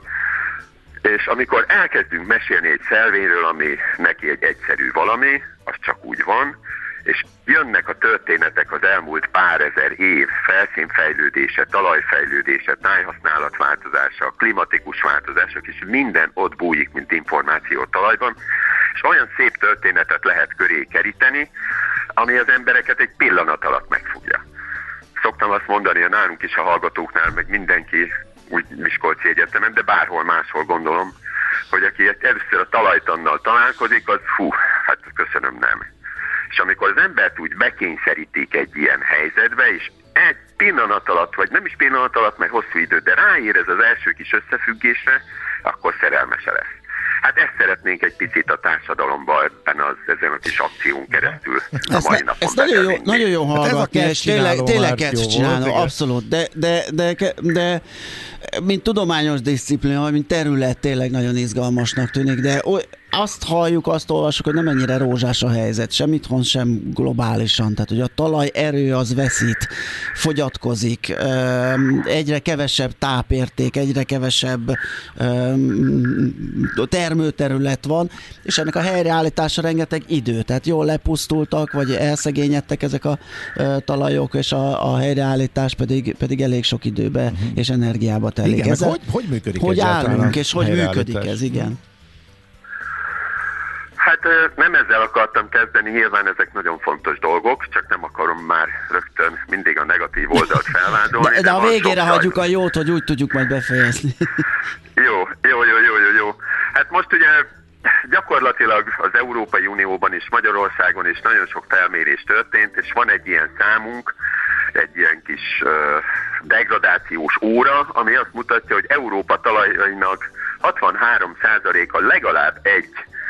és amikor elkezdünk mesélni egy szelvényről, ami neki egy egyszerű valami, az csak úgy van, és jönnek a történetek az elmúlt pár ezer év felszínfejlődése, talajfejlődése, tájhasználatváltozása, klimatikus változások, és minden ott bújik, mint információ a talajban, és olyan szép történetet lehet köré keríteni, ami az embereket egy pillanat alatt megfogja. Szoktam azt mondani, hogy nálunk is a hallgatóknál, meg mindenki úgy Miskolci Egyetemen, de bárhol máshol gondolom, hogy aki először a talajtannal találkozik, az fú, hát köszönöm, nem. És amikor az embert úgy bekényszerítik egy ilyen helyzetbe, és egy pillanat alatt, vagy nem is pillanat alatt, mert hosszú idő, de ráérez az első kis összefüggésre, akkor szerelmese lesz. Hát ezt szeretnénk egy picit a társadalomban ebben az, ezen a kis akción keresztül a mai napon. Ezt nagyon jó, nagyon jó hallgatni, hát és tényleg, tényleg kell csinálni, abszolút, de, de, de, de mint tudományos diszciplina, mint terület tényleg nagyon izgalmasnak tűnik, de azt halljuk, azt olvasok, hogy nem ennyire rózsás a helyzet, sem itthon, sem globálisan. Tehát, hogy a talaj erő az veszít, fogyatkozik, egyre kevesebb tápérték, egyre kevesebb termőterület van, és ennek a helyreállítása rengeteg idő. Tehát jól lepusztultak, vagy elszegényedtek ezek a talajok, és a, a helyreállítás pedig, pedig elég sok időbe uh-huh. és energiába telik. Igen, hogy, hogy működik Hogy állunk, és hogy működik ez, igen. Hát nem ezzel akartam kezdeni, nyilván ezek nagyon fontos dolgok, csak nem akarom már rögtön mindig a negatív oldalt felvázolni. De, de a végére hagyjuk a jót, hogy úgy tudjuk majd befejezni. Jó, jó, jó, jó, jó, jó. Hát most ugye gyakorlatilag az Európai Unióban is, Magyarországon is nagyon sok felmérés történt, és van egy ilyen számunk, egy ilyen kis uh, degradációs óra, ami azt mutatja, hogy Európa talajainak hatvanhárom százaléka legalább egy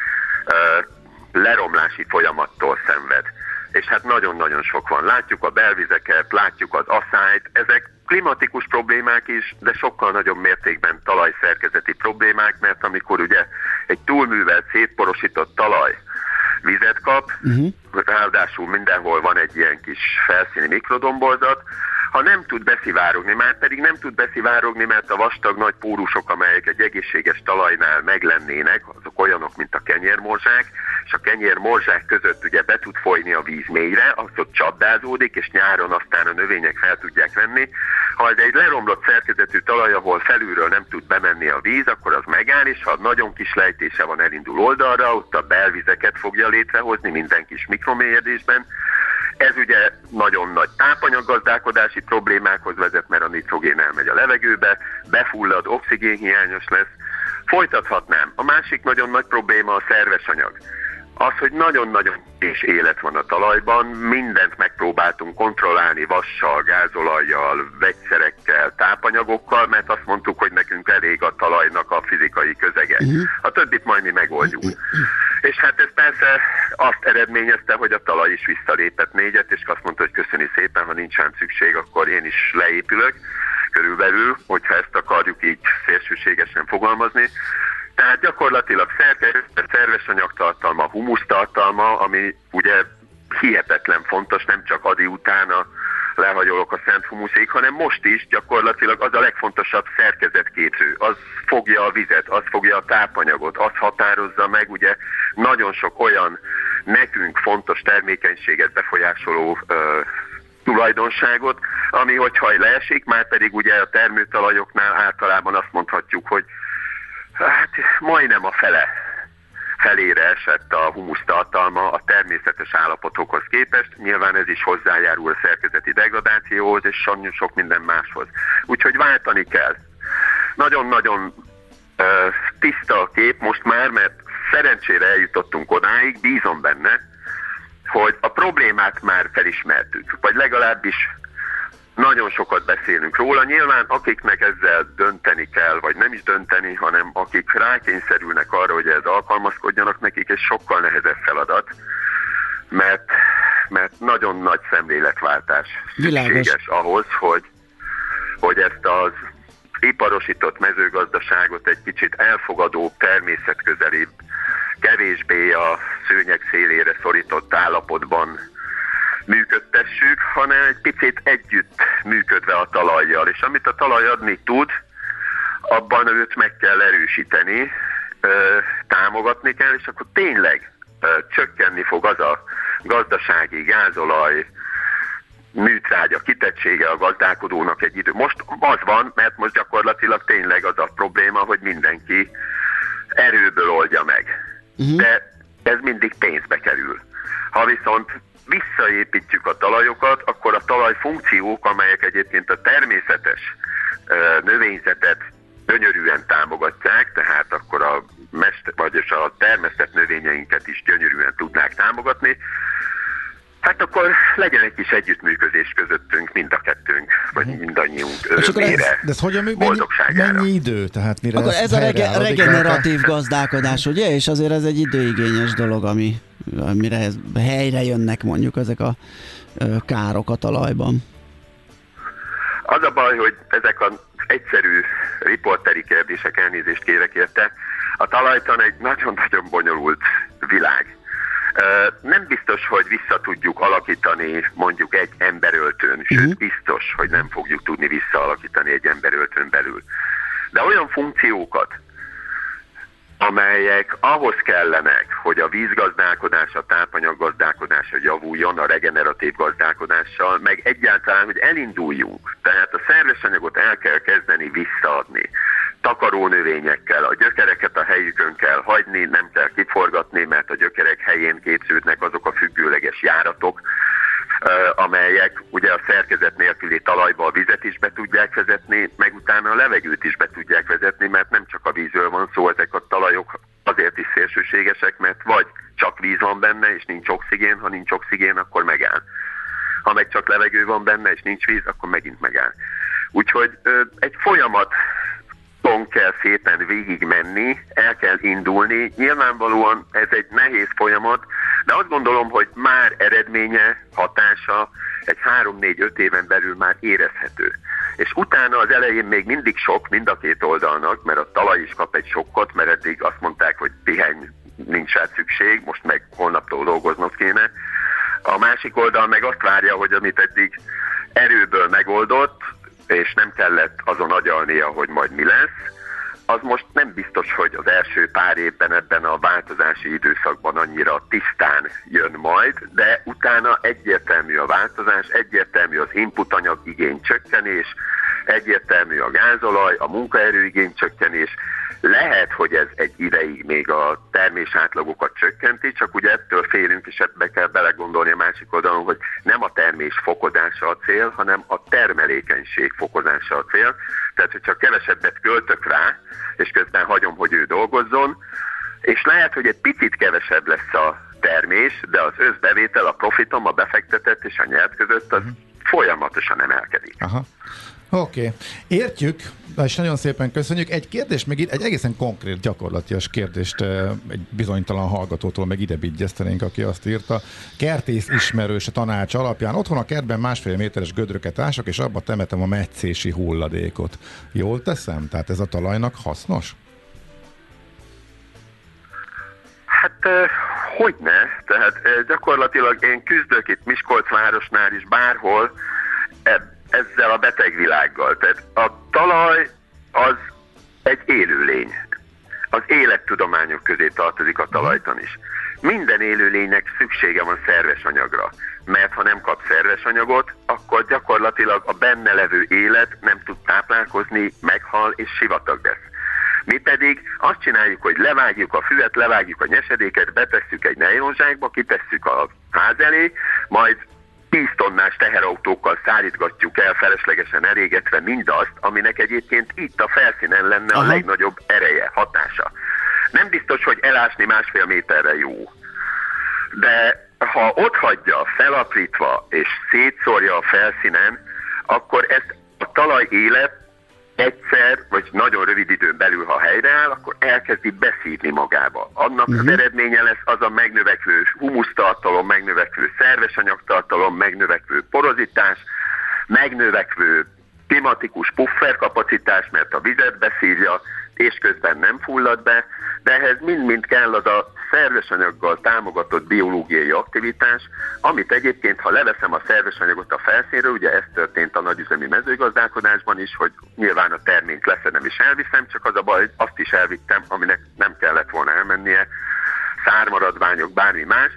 uh, leromlási folyamattól szenved. És hát nagyon-nagyon sok van. Látjuk a belvizeket, látjuk az aszályt, ezek klimatikus problémák is, de sokkal nagyobb mértékben talajszerkezeti problémák, mert amikor ugye egy túlművelt, szétporosított talaj vizet kap, uh-huh. ráadásul mindenhol van egy ilyen kis felszíni mikrodomborzat, ha nem tud beszivárogni, már pedig nem tud beszivárogni, mert a vastag nagy pórusok, amelyek egy egészséges talajnál meglennének, azok olyanok, mint a kenyérmorzsák, és a kenyérmorzsák között ugye be tud folyni a víz mélyre, az ott csapdázódik, és nyáron aztán a növények fel tudják venni. Ha ez egy leromlott szerkezetű talaj, ahol felülről nem tud bemenni a víz, akkor az megáll, és ha nagyon kis lejtése van, elindul oldalra, ott a belvizeket fogja létrehozni minden kis mikromélyedésben. Ez ugye nagyon nagy tápanyaggazdálkodási problémákhoz vezet, mert a nitrogén elmegy a levegőbe, befullad, oxigénhiányos lesz. Folytathatnám. A másik nagyon nagy probléma a szerves anyag. Az, hogy nagyon-nagyon kis élet van a talajban, mindent megpróbáltunk kontrollálni vassal, gázolajjal, vegyszerekkel, tápanyagokkal, mert azt mondtuk, hogy nekünk elég a talajnak a fizikai közege. A többit majd mi megoldjuk. És hát ez persze azt eredményezte, hogy a talaj is visszalépett négyet, és azt mondta, hogy köszöni szépen, ha nincs rám szükség, akkor én is leépülök körülbelül, hogyha ezt akarjuk így szélsőségesen fogalmazni. Tehát gyakorlatilag szerves anyagtartalma, humusztartalma, ami ugye hihetetlen fontos, nem csak adi utána lehagyolok a szent humuszék, hanem most is gyakorlatilag az a legfontosabb szerkezetképző. Az fogja a vizet, az fogja a tápanyagot, az határozza meg ugye nagyon sok olyan nekünk fontos termékenységet befolyásoló ö, tulajdonságot, ami hogyha leesik, már pedig ugye a termőtalajoknál általában azt mondhatjuk, hogy hát majdnem a fele felére esett a humusz tartalma a természetes állapotokhoz képest. Nyilván ez is hozzájárul a szerkezeti degradációhoz, és sajnos sok minden máshoz. Úgyhogy váltani kell. Nagyon-nagyon uh, tiszta a kép most már, mert szerencsére eljutottunk odáig, bízom benne, hogy a problémát már felismertük, vagy legalábbis nagyon sokat beszélünk róla. Nyilván akiknek ezzel dönteni kell, vagy nem is dönteni, hanem akik rákényszerülnek arra, hogy ez alkalmazkodjanak nekik, ez sokkal nehezebb feladat, mert, mert nagyon nagy szemléletváltás szükséges ahhoz, hogy, hogy ezt az iparosított mezőgazdaságot egy kicsit elfogadó, természetközelibb, kevésbé a szőnyeg szélére szorított állapotban működtessük, hanem egy picit együtt működve a talajjal, és amit a talaj adni tud, abban őt meg kell erősíteni, támogatni kell, és akkor tényleg csökkenni fog az a gazdasági gázolaj műtrágya kitettsége a gazdálkodónak egy idő. Most az van, mert most gyakorlatilag tényleg az a probléma, hogy mindenki erőből oldja meg. Uh-huh. De ez mindig pénzbe kerül. Ha viszont visszaépítjük a talajokat, akkor a talajfunkciók, amelyek egyébként a természetes uh, növényzetet gyönyörűen támogatják, tehát akkor a mester, vagyis a termesztett növényeinket is gyönyörűen tudnák támogatni, hát akkor legyen egy kis együttműködés közöttünk, mind a kettőnk, vagy mindannyiunk örömére, de ez hogyan boldogságára. Mennyi idő? Tehát mire akkor ez, ez a rege- regeneratív gazdálkodás, ugye? És azért ez egy időigényes dolog, ami, amire ez helyre jönnek mondjuk ezek a ö, károk a talajban. Az a baj, hogy ezek az egyszerű riporteri kérdések, elnézést kérek érte, a talajtan egy nagyon-nagyon bonyolult világ. Nem biztos, hogy vissza tudjuk alakítani mondjuk egy emberöltőn, sőt uh-huh. biztos, hogy nem fogjuk tudni visszaalakítani egy emberöltőn belül. De olyan funkciókat, amelyek ahhoz kellenek, hogy a vízgazdálkodás, a tápanyaggazdálkodása javuljon a regeneratív gazdálkodással, meg egyáltalán, hogy elinduljunk. Tehát a szerves anyagot el kell kezdeni visszaadni. Takarónövényekkel, a gyökereket a helyükön kell hagyni, nem kell kiforgatni, mert a gyökerek helyén képződnek azok a függőleges járatok, amelyek ugye a szerkezet nélküli talajba a vizet is be tudják vezetni, meg utána a levegőt is be tudják vezetni, mert nem csak a vízről van szó, ezek a talajok azért is szélsőségesek, mert vagy csak víz van benne, és nincs oxigén, ha nincs oxigén, akkor megáll. Ha meg csak levegő van benne, és nincs víz, akkor megint megáll. Úgyhogy egy folyamat kell szépen végig menni, el kell indulni. Nyilvánvalóan ez egy nehéz folyamat, de azt gondolom, hogy már eredménye, hatása egy három-négy-öt éven belül már érezhető. És utána az elején még mindig sok mind a két oldalnak, mert a talaj is kap egy sokkot, mert eddig azt mondták, hogy pihenj, nincs rá szükség, most meg holnaptól dolgoznod kéne. A másik oldal meg azt várja, hogy amit eddig erőből megoldott, és nem kellett azon agyalnia, hogy majd mi lesz, az most nem biztos, hogy az első pár évben ebben a változási időszakban annyira tisztán jön majd, de utána egyértelmű a változás, egyértelmű az inputanyag igény csökkenés, egyértelmű a gázolaj, a munkaerőigény csökkenés. Lehet, hogy ez egy ideig még a termés átlagokat csökkenti, csak ugye ettől félünk, és ebbe kell belegondolni a másik oldalon, hogy nem a termés fokozása a cél, hanem a termelékenység fokozása a cél. Tehát, hogyha kevesebbet költök rá, és közben hagyom, hogy ő dolgozzon, és lehet, hogy egy picit kevesebb lesz a termés, de az összbevétel, a profitom, a befektetett és a nyert között az uh-huh. folyamatosan emelkedik. Aha. Oké, okay. Értjük, és nagyon szépen köszönjük. Egy kérdés, meg itt, egy egészen konkrét, gyakorlatias kérdést egy bizonytalan hallgatótól meg ide bigyesztenénk, aki azt írta. Kertész ismerős a tanács alapján. Otthon a kertben másfél méteres gödröket ások, és abba temetem a metszési hulladékot. Jól teszem? Tehát ez a talajnak hasznos? Hát, hogyne. Tehát gyakorlatilag én küzdök itt Miskolc városnál is, bárhol, ezzel a betegvilággal. Tehát a talaj az egy élőlény. Az élettudományok közé tartozik a talajtan is. Minden élőlénynek szüksége van szerves anyagra, mert ha nem kap szerves anyagot, akkor gyakorlatilag a benne levő élet nem tud táplálkozni, meghal és sivatag lesz. Mi pedig azt csináljuk, hogy levágjuk a füvet, levágjuk a nyesedéket, betesszük egy nejlonzsákba, kitesszük a ház elé, majd tíz tonnás teherautókkal szárítgatjuk el feleslegesen elégetve mindazt, aminek egyébként itt a felszínen lenne Aha. a legnagyobb ereje, hatása. Nem biztos, hogy elásni másfél méterre jó, de ha ott hagyja felaprítva és szétszórja a felszínen, akkor ezt a talaj élet egyszer, vagy nagyon rövid időn belül, ha helyreáll, akkor elkezdi beszívni magába. Annak uh-huh. az eredménye lesz az a megnövekvő humusztartalom, megnövekvő szerves anyagtartalom, megnövekvő porozitás, megnövekvő klimatikus pufferkapacitás, mert a vizet beszívja, és közben nem fullad be, de ehhez mind-mind kell az a szerves anyaggal támogatott biológiai aktivitás, amit egyébként, ha leveszem a szerves anyagot a felszínről, ugye ez történt a nagyüzemi mezőgazdálkodásban is, hogy nyilván a terményt leszedem és elviszem, csak az a baj, hogy azt is elvittem, aminek nem kellett volna elmennie, szármaradványok, bármi más.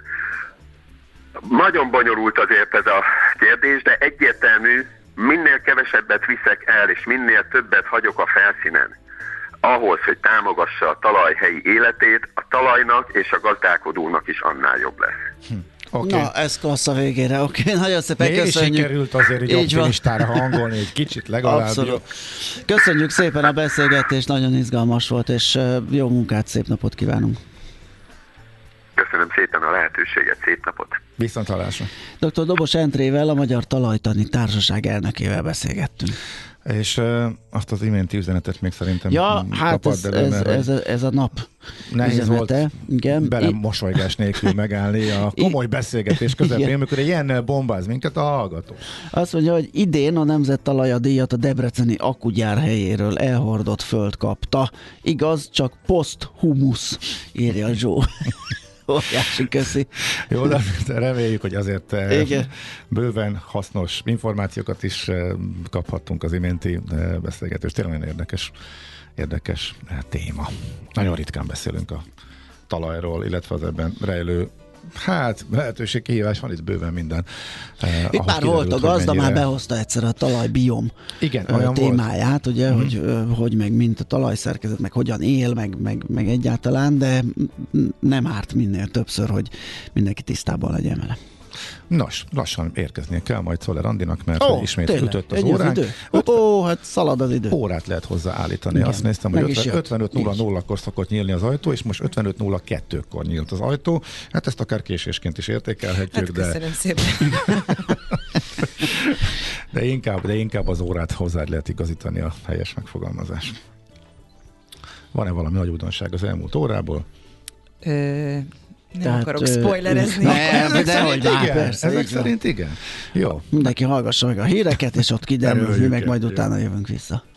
Nagyon bonyolult azért ez a kérdés, de egyértelmű, minél kevesebbet viszek el, és minél többet hagyok a felszínen, ahhoz, hogy támogassa a talaj helyi életét, a talajnak és a gazdálkodónak is annál jobb lesz. Hm. Okay. Na, ez klassz a végére, oké, okay. Nagyon szépen Mégis köszönjük. sikerült azért egy optimistára hangolni, egy kicsit legalább. Abszolút. Köszönjük szépen a beszélgetést, nagyon izgalmas volt, és jó munkát, szép napot kívánunk. Köszönöm szépen a lehetőséget, szép napot. Viszonthallásra. doktor Dobos Endrével, a Magyar Talajtani Társaság elnökével beszélgettünk. És uh, azt az iménti üzenetet még szerintem ja, hát ez, elő, ez, ez, a, ez a nap nehéz üzenete. Volt igen. Bele mosolygás nélkül megállni a komoly beszélgetés közepén, amikor egy ilyen bombáz minket a hallgató. Azt mondja, hogy idén a Nemzettalaja díjat a debreceni akkugyár helyéről elhordott föld kapta. Igaz, csak post-humusz, írja Zsó. Óriási, köszi. Jó, de reméljük, hogy azért Igen. bőven hasznos információkat is kaphattunk az iménti beszélgetést. Tényleg nagyon érdekes, érdekes téma. Nagyon ritkán beszélünk a talajról, illetve az ebben rejlő hát lehetőség, kihívás van itt bőven minden. Eh, itt már volt a gazda, mennyire... már behozta egyszer a talajbiom Igen, olyan témáját, volt. ugye, Mm-hmm. hogy, hogy meg mint a talajszerkezet, meg hogyan él, meg, meg, meg egyáltalán, de nem árt minél többször, hogy mindenki tisztában legyen vele. Nos, lassan érkeznie kell majd Czoller Andinak, mert oh, ismét tényleg, ütött az óránk. Ó, oh, hát szalad az idő. Órát lehet hozzá állítani. Igen, azt néztem, hogy ötvenöt nulla nullakor szokott nyílni az ajtó, és most ötvenöt nulla kettőkor nyílt az ajtó. Hát ezt akár késésként is értékelhetjük, hát, de... köszönöm szépen. de, inkább, de inkább az órát hozzád lehet igazítani a helyes megfogalmazás. Van-e valami nagy újdonság az elmúlt órából? Ö... Nem Tehát, akarok spoilerezni. Nem, de dehogy már, igen, persze. Ezek szerint igen. Jó. Mindenki hallgassa meg a híreket, és ott kiderül, mi meg majd jó. utána jövünk vissza.